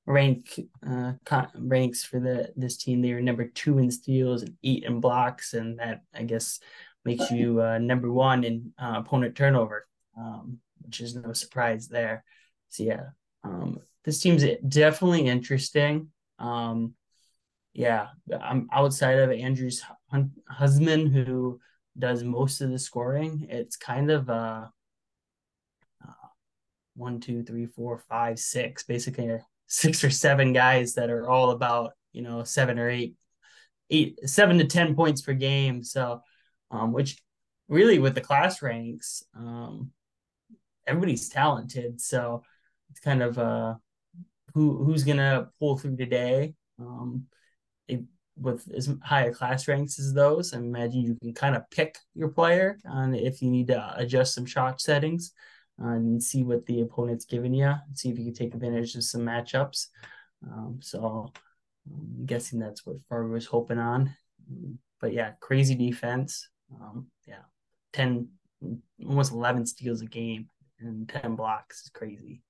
Speaker 1: ranks for this team, they were number 2 in steals and 8 in blocks, and that I guess makes you number 1 in opponent turnover, which is no surprise there. So yeah, this team's definitely interesting. Yeah, I'm outside of Andrew's husband who does most of the scoring. It's kind of one, two, three, four, five, six, basically 6 or 7 guys that are all about 7 to 10 points per game. So, which really with the class ranks, everybody's talented. So it's kind of who's gonna pull through today. It, with as high a class ranks as those, I imagine you can kind of pick your player on if you need to adjust some shot settings and see what the opponent's giving you, and see if you can take advantage of some matchups. So I'm guessing that's what Fargo was hoping on. But yeah, crazy defense. Yeah, 10, almost 11 steals a game and 10 blocks is crazy.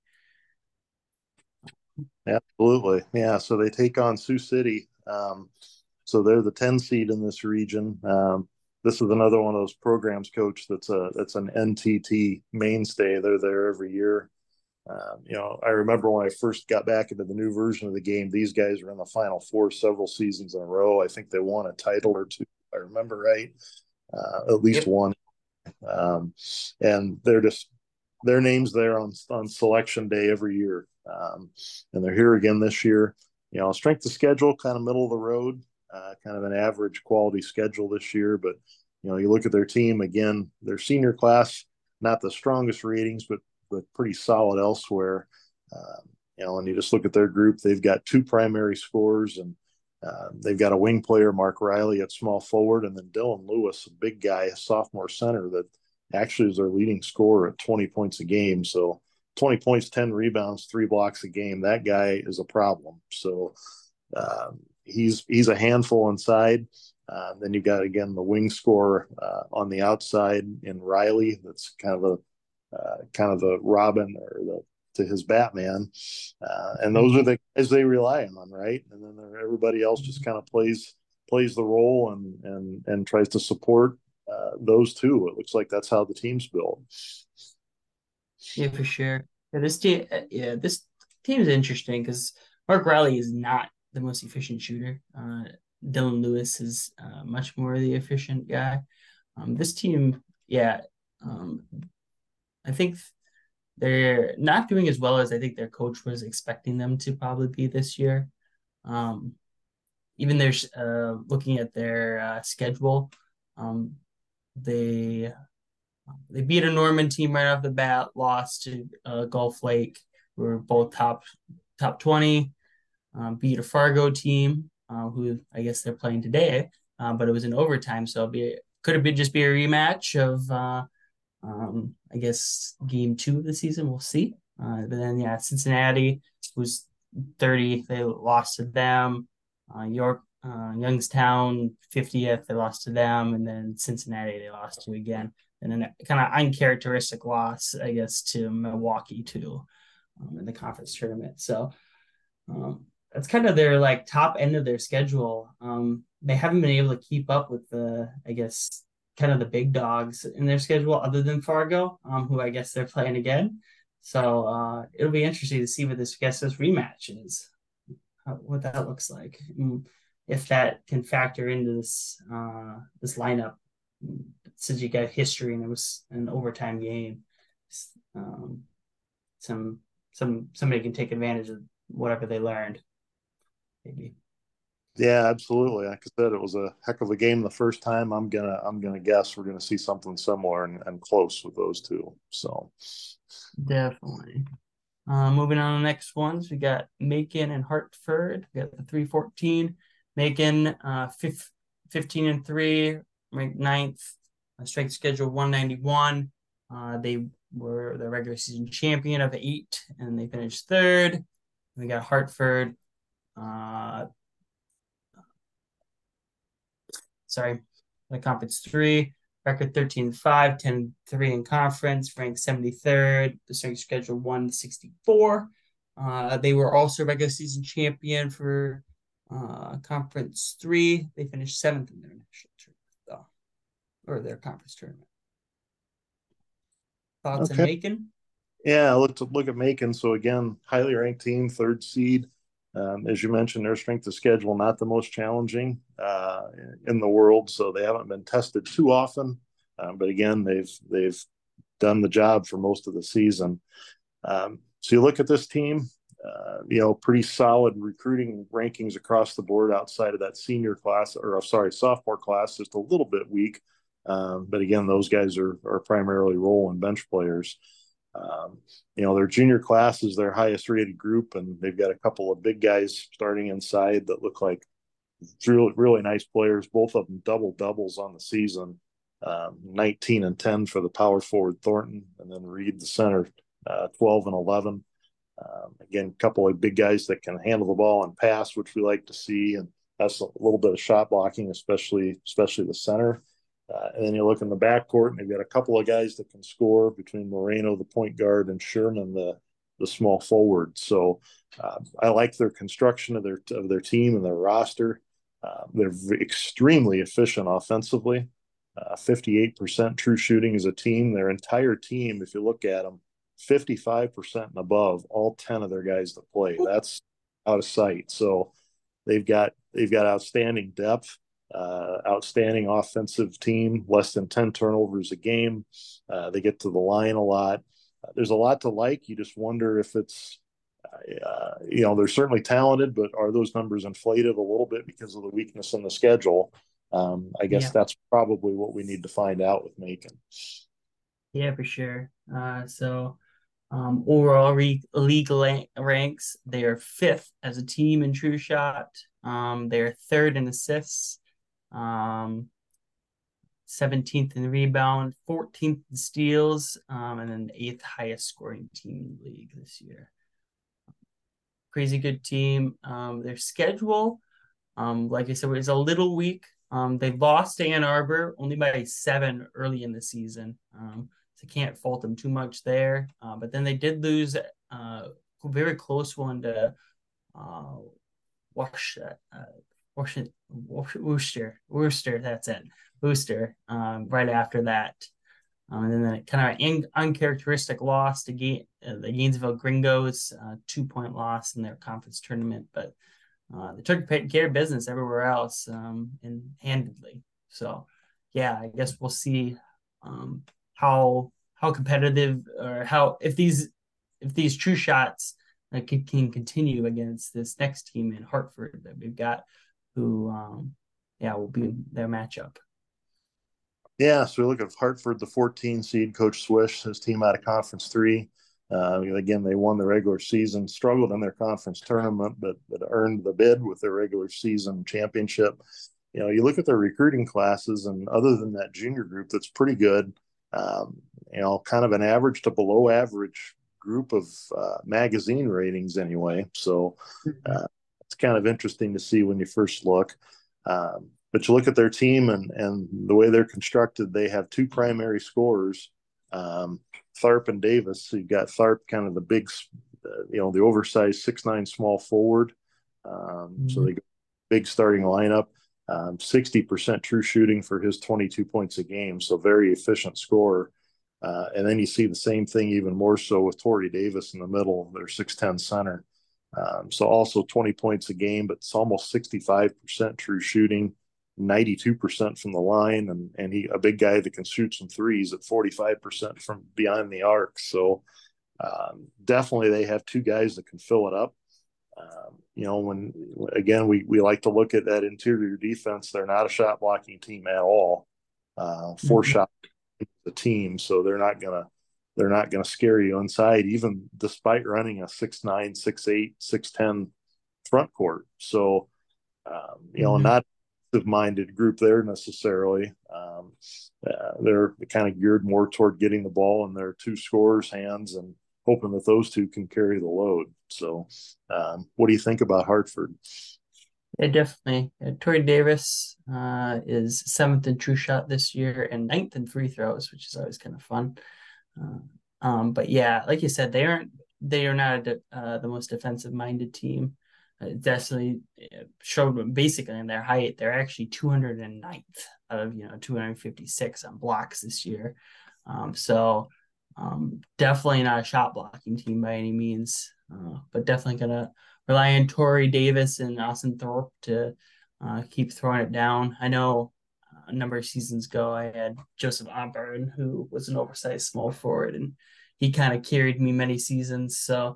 Speaker 2: Absolutely, yeah. So they take on Sioux City. So they're the 10 seed in this region. This is another one of those programs, coach. That's an NTT mainstay. They're there every year. I remember when I first got back into the new version of the game, these guys were in the Final Four several seasons in a row. I think they won a title or two, if I remember right, at least
Speaker 1: Yep.
Speaker 2: one. Um, and their names there on selection day every year. And they're here again this year. Strength of schedule, kind of middle of the road, kind of an average quality schedule this year. But you look at their team again, their senior class, not the strongest ratings, but pretty solid elsewhere. And you just look at their group; they've got 2 primary scorers and They've got a wing player, Mark Riley, at small forward, and then Dylan Lewis, a big guy, a sophomore center that actually is their leading scorer at 20 points a game. So 20 points, 10 rebounds, 3 blocks a game. That guy is a problem. So he's a handful inside. Then you've got, again, the wing scorer on the outside in Riley. That's kind of the Robin or the to his Batman. And those are the guys they rely on, right? And then everybody else just kind of plays the role and tries to support those two. It looks like that's how the team's built.
Speaker 1: Yeah, for sure. This team is interesting because Mark Riley is not the most efficient shooter. Dylan Lewis is much more the efficient guy. This team, yeah, um, I think they're not doing as well as I think their coach was expecting them to probably be this year. Um, Even they're looking at their schedule, um, they they beat a Norman team right off the bat, lost to Gulf Lake, who were both top 20, beat a Fargo team, who I guess they're playing today, but it was in overtime, so could have been just be a rematch of I guess game 2 of the season. We'll see. But then yeah, Cincinnati, who's 30, they lost to them. York Youngstown 50th, they lost to them, and then Cincinnati they lost to again, and then a kind of uncharacteristic loss, I guess, to Milwaukee too, in the conference tournament. So that's kind of their like top end of their schedule. They haven't been able to keep up with the, I guess, kind of the big dogs in their schedule, other than Fargo, who I guess they're playing again. So it'll be interesting to see what this rematch is, what that looks like, and if that can factor into this lineup, since you got history and it was an overtime game. Um, somebody can take advantage of whatever they learned. Maybe.
Speaker 2: Yeah, absolutely. Like I said, it was a heck of a game the first time. I'm gonna guess we're gonna see something similar and close with those two. So
Speaker 1: Definitely. Moving on to the next ones, we got Macon and Hartford. We got the 314. Macon, 15-3, ranked ninth. Strength schedule 191. They were the regular season champion of 8, and they finished third. We got Hartford. The conference 3, record 13-5, 10-3 in conference, ranked 73rd. The strength schedule 164. They were also regular season champion for conference 3. They finished 7th in their national tournament, though, or their conference tournament. Thoughts on
Speaker 2: okay,
Speaker 1: Macon?
Speaker 2: yeah, look at Macon. So again, highly ranked team, third seed. As you mentioned, their strength of schedule not the most challenging in the world, so they haven't been tested too often. But again, they've done the job for most of the season. So you look at this team, pretty solid recruiting rankings across the board outside of that senior class, or sorry, sophomore class, just a little bit weak. But again, those guys are primarily role and bench players. Their junior class is their highest rated group, and they've got a couple of big guys starting inside that look like really, really nice players. Both of them double doubles on the season. 19 and 10 for the power forward Thornton, and then Reed, the center, 12 and 11. Again, a couple of big guys that can handle the ball and pass, which we like to see, and that's a little bit of shot blocking, especially the center. And then you look in the backcourt, and they've got a couple of guys that can score between Moreno, the point guard, and Sherman, the small forward. So I like their construction of their team and their roster. They're extremely efficient offensively. 58% true shooting as a team. Their entire team, if you look at them, 55% and above, all 10 of their guys that play. That's out of sight. So they've got outstanding depth, outstanding offensive team, less than 10 turnovers a game. They get to the line a lot. There's a lot to like. You just wonder if it's, they're certainly talented, but are those numbers inflated a little bit because of the weakness in the schedule? I guess
Speaker 1: Yeah,
Speaker 2: that's probably what we need to find out with Macon.
Speaker 1: yeah, for sure. So Overall league ranks, they are fifth as a team in true shot. They're third in assists, 17th in rebound, 14th in steals, and then the eighth highest scoring team in the league this year. Crazy good team. Their schedule, like I said, is a little weak. They lost to Ann Arbor only by 7 early in the season. So can't fault them too much there. But then they did lose a very close one to Worcester. Worcester, that's it. Worcester, right after that. And then kind of an uncharacteristic loss to the Gainesville Gringos, 2-point loss in their conference tournament. But they took care of business everywhere else, and handedly. So, yeah, I guess we'll see how competitive, or how if these true shots can continue against this next team in Hartford that we've got, who will be their matchup.
Speaker 2: Yeah, so we look at Hartford, the 14 seed, Coach Swish, his team out of Conference 3. Again, they won the regular season, struggled in their conference tournament, but earned the bid with their regular season championship. You look at their recruiting classes, and other than that junior group, that's pretty good. Kind of an average to below average group of magazine ratings anyway. So it's kind of interesting to see when you first look. But you look at their team and the way they're constructed, they have two primary scorers, Tharp and Davis. So you've got Tharp, kind of the big, the oversized 6'9" small forward. So they go big starting lineup, 60% true shooting for his 22 points a game. So very efficient scorer. And then you see the same thing even more so with Torrey Davis in the middle, their 6'10" center. So also 20 points a game, but it's almost 65% true shooting. 92% from the line, and he a big guy that can shoot some threes at 45% from beyond the arc. So definitely they have two guys that can fill it up. When again we like to look at that interior defense, they're not a shot blocking team at all. Four shot the team, so they're not gonna scare you inside, even despite running a 6'9", 6'8", 6'10" front court. So not minded group there necessarily. They're kind of geared more toward getting the ball in their two scorers' hands and hoping that those two can carry the load. So, what do you think about Hartford?
Speaker 1: Yeah, definitely. Torrey Davis is 7th in true shot this year and 9th in free throws, which is always kind of fun. But yeah, like you said, they are not the most defensive minded team. Definitely showed basically in their height. They're actually 209th out of 256 on blocks this year. So definitely not a shot blocking team by any means, but definitely gonna rely on Torrey Davis and Austin Thorpe to keep throwing it down. I know a number of seasons ago I had Joseph Auburn, who was an oversized small forward, and he kind of carried me many seasons. So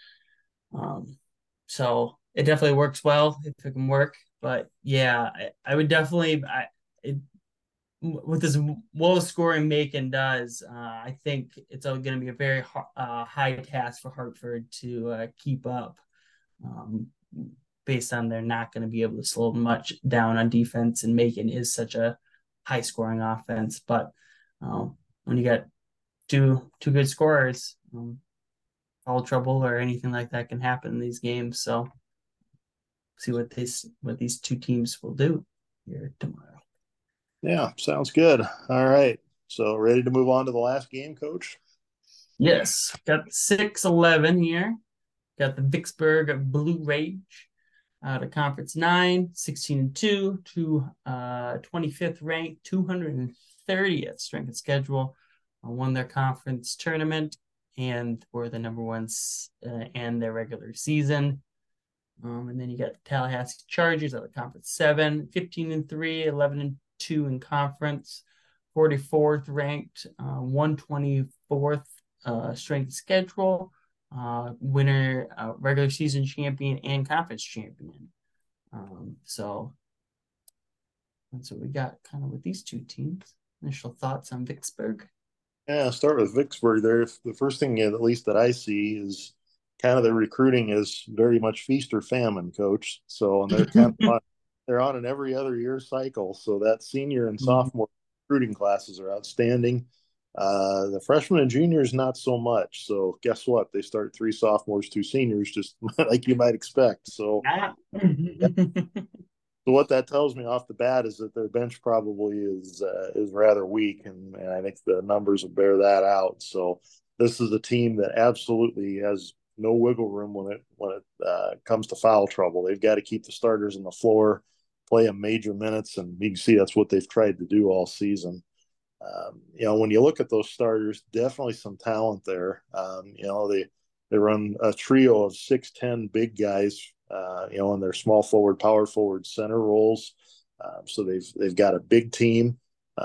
Speaker 1: it definitely works well if it can work. But yeah, I would definitely, with as well as scoring Macon does, I think it's going to be a very high task for Hartford to keep up, based on they're not going to be able to slow much down on defense, and Macon is such a high scoring offense. But when you got two good scorers, foul trouble or anything like that can happen in these games. So see what these two teams will do here tomorrow.
Speaker 2: Yeah, sounds good. All right. So ready to move on to the last game, Coach?
Speaker 1: Yes, got 6-11 here. Got the Vicksburg Blue Rage out of Conference 9, 16-2 to 25th ranked, 230th strength of schedule. Won their conference tournament and were the number ones in their regular season. And then you got the Tallahassee Chargers out of Conference 7, 15-3, 11-2 in conference, 44th ranked, 124th strength schedule, winner, regular season champion, and conference champion. So that's what we got kind of with these two teams. Initial thoughts on Vicksburg?
Speaker 2: Yeah, I'll start with Vicksburg there. The first thing, at least that I see, is kind of the recruiting is very much feast or famine, coach. So, and they're kind of they're on an every other year cycle. So that senior and
Speaker 1: Mhm.
Speaker 2: sophomore recruiting classes are outstanding. The freshmen and juniors, not so much. So guess what? They start three sophomores, two seniors, just like you might expect. So
Speaker 1: Not.
Speaker 2: so what that tells me off the bat is that their bench probably is rather weak, and I think the numbers will bear that out. So this is a team that absolutely has no wiggle room when it comes to foul trouble. They've got to keep the starters on the floor, play them major minutes, and you can see that's what they've tried to do all season. When you look at those starters, definitely some talent there. They run a trio of 6'10" big guys, in their small forward, power forward, center roles. So they've got a big team,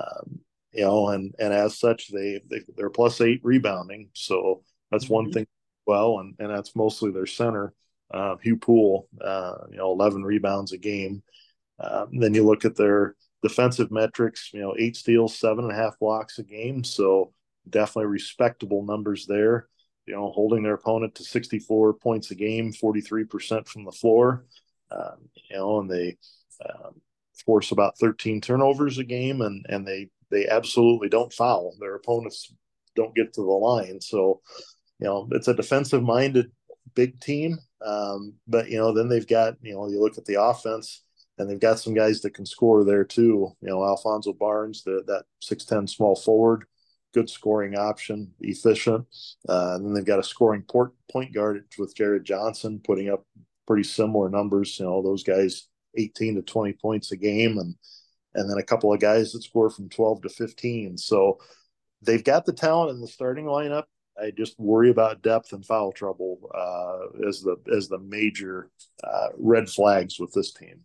Speaker 2: and as such, they're +8 rebounding. So that's one
Speaker 1: Mhm.
Speaker 2: thing. Well, and that's mostly their center, Hugh Poole. 11 rebounds a game. Then you look at their defensive metrics, 8 steals, 7.5 blocks a game. So definitely respectable numbers there. Holding their opponent to 64 points a game, 43% from the floor. And they um, force about 13 turnovers a game, and they absolutely don't foul. Their opponents don't get to the line. So, it's a defensive minded big team. But then they've got, you look at the offense, and they've got some guys that can score there too. Alfonso Barnes, that 6'10" small forward, good scoring option, efficient. And then they've got a scoring point guard with Jared Johnson putting up pretty similar numbers. Those guys 18 to 20 points a game, and then a couple of guys that score from 12 to 15. So they've got the talent in the starting lineup. I just worry about depth and foul trouble as the major red flags with this team.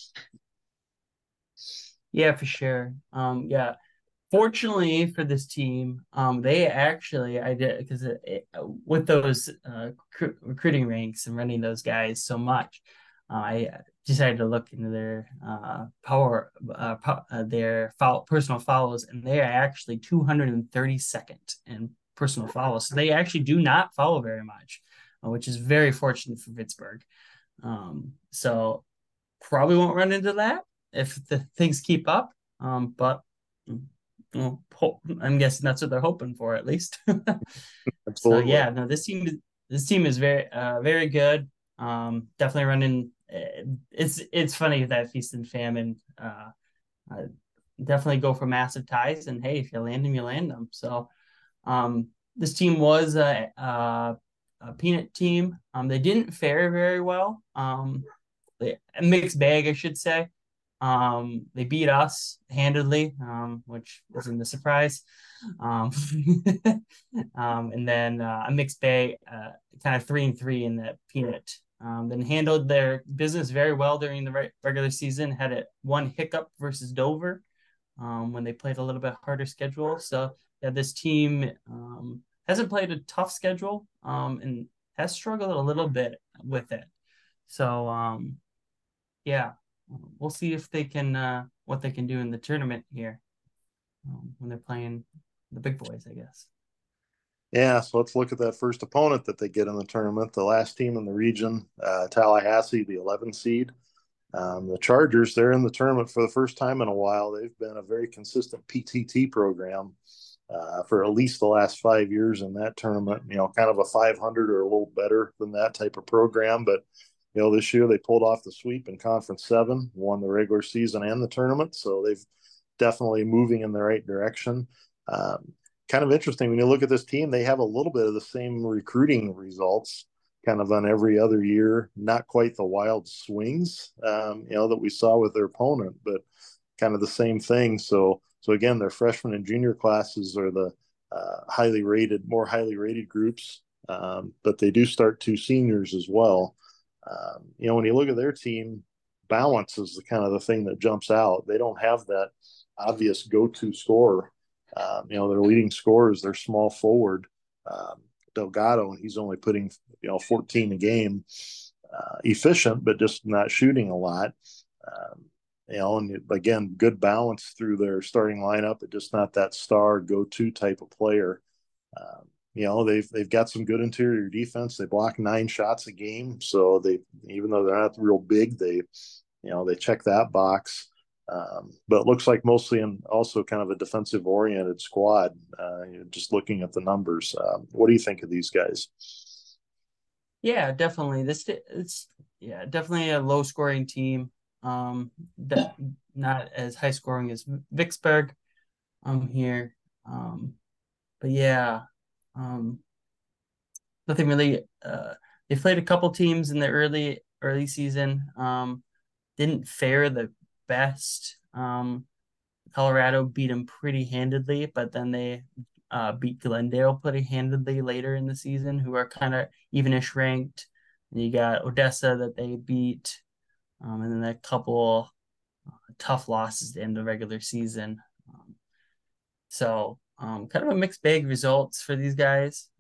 Speaker 1: Yeah, for sure. Yeah. Fortunately for this team, they actually I did because with those recruiting ranks and running those guys so much, I decided to look into their their personal follows, and they are actually 232nd in personal follows. So they actually do not follow very much, which is very fortunate for Pittsburgh. So probably won't run into that if the things keep up. But well, I'm guessing that's what they're hoping for at least. So
Speaker 2: Absolutely.
Speaker 1: yeah, no, this team is very good. Definitely running. It's funny that feast and famine. Uh, Definitely go for massive ties, and hey, if you land them, you land them. So this team was a peanut team. They didn't fare very well. A mixed bag, I should say. They beat us handedly, which wasn't a surprise. Um, and then a mixed bag, kind of 3-3 in that peanut. Then handled their business very well during the regular season. Had one hiccup versus Dover when they played a little bit harder schedule. So yeah, this team hasn't played a tough schedule and has struggled a little bit with it. So yeah, we'll see if they can what they can do in the tournament here when they're playing the big boys, I guess.
Speaker 2: Yeah, so let's look at that first opponent that they get in the tournament. The last team in the region, Tallahassee, the 11 seed. The Chargers, they're in the tournament for the first time in a while. They've been a very consistent PTT program for at least the last 5 years in that tournament. Kind of a 500 or a little better than that type of program. But this year they pulled off the sweep in Conference 7, won the regular season and the tournament. So they've definitely moving in the right direction. Um, Kind of interesting when you look at this team, they have a little bit of the same recruiting results kind of on every other year, not quite the wild swings, that we saw with their opponent, but kind of the same thing. So again, their freshman and junior classes are the more highly rated groups, but they do start two seniors as well. When you look at their team, balance is the kind of the thing that jumps out. They don't have that obvious go-to scorer. Their leading scorer is their small forward, Delgado, and he's only putting 14 a game. Efficient, but just not shooting a lot. Um, And again, good balance through their starting lineup, but just not that star go-to type of player. They've got some good interior defense. They block 9 shots a game, so they, even though they're not real big, they check that box. But it looks like mostly in also kind of a defensive oriented squad. Just looking at the numbers, what do you think of these guys?
Speaker 1: Yeah, definitely. It's yeah, definitely a low scoring team. That not as high scoring as Vicksburg here. But yeah, um, nothing really. They played a couple teams in the early season. Didn't fare the best. Colorado beat them pretty handedly, but then they beat Glendale pretty handedly later in the season, who are kind of evenish ranked. And you got Odessa that they beat, and then a couple tough losses at the end of the regular season. Kind of a mixed bag results for these guys.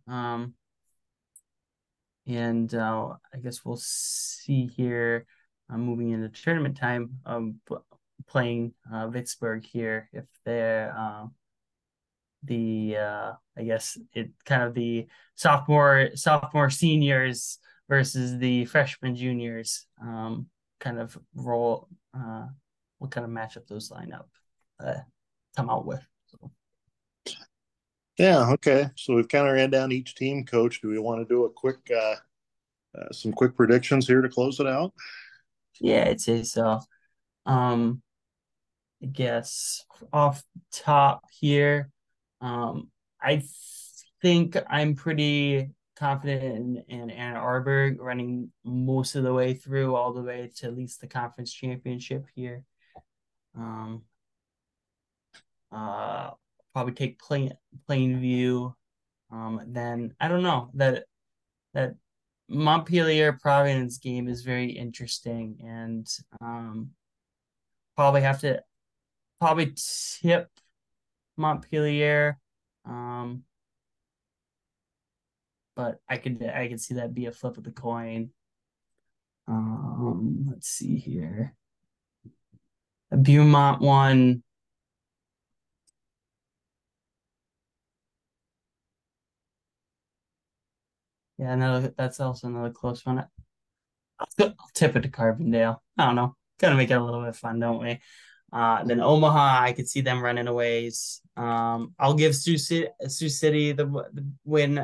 Speaker 1: And I guess we'll see here, moving into tournament time, playing Vicksburg here if they're I guess it kind of the sophomore seniors versus the freshman juniors, kind of role, what kind of matchup those lineup come out with. So.
Speaker 2: Yeah, okay. So we've kind of ran down each team. Coach, do we want to do a some quick predictions here to close it out?
Speaker 1: Yeah, I'd say so. Um, I guess off top here, I think I'm pretty confident in Ann Arbor running most of the way through, all the way to at least the conference championship here. Um, uh, Probably take Plainview. Then I don't know that Montpelier Providence game is very interesting, and probably have to probably tip Montpelier. Um, but I could see that be a flip of the coin. Let's see here. Beaumont won. Yeah, that's also another close one. I'll tip it to Carbondale. I don't know. Gotta make it a little bit fun, don't we? Then Omaha, I could see them running away. I'll give Sioux City the win,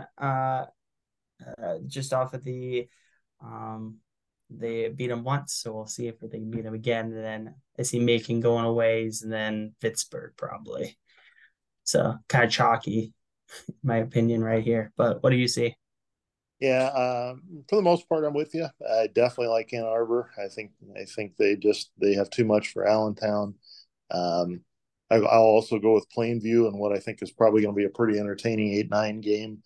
Speaker 1: just off of um, they beat them once, so we'll see if they can beat them again. And then I see Macon going away, and then Pittsburgh probably. So kind of chalky, in my opinion, right here. But what do you see?
Speaker 2: Yeah, for the most part, I'm with you. I definitely like Ann Arbor. I think they have too much for Allentown. Um, I'll also go with Plainview and what I think is probably going to be a pretty entertaining 8-9 game.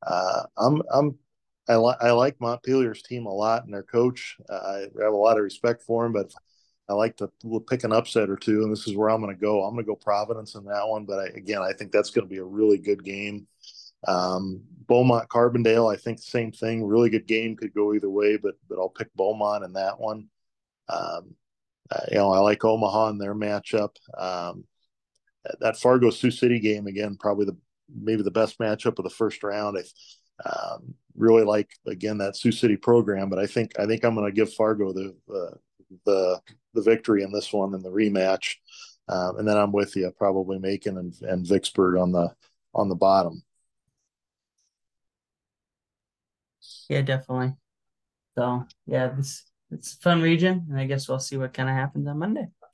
Speaker 2: I like Montpelier's team a lot and their coach. I have a lot of respect for him, but I like to pick an upset or two, and this is where I'm going to go. I'm going to go Providence in that one, but again, I think that's going to be a really good game. Beaumont Carbondale, I think the same thing. Really good game, could go either way, but I'll pick Beaumont in that one. Um, I like Omaha in their matchup. That Fargo Sioux City game again, probably maybe the best matchup of the first round. I really like again that Sioux City program, but I think I'm going to give Fargo the victory in this one in the rematch, and then I'm with you, probably Macon and Vicksburg on the bottom.
Speaker 1: Yeah, definitely. So yeah, this it's a fun region, and I guess we'll see what kind of happens on Monday.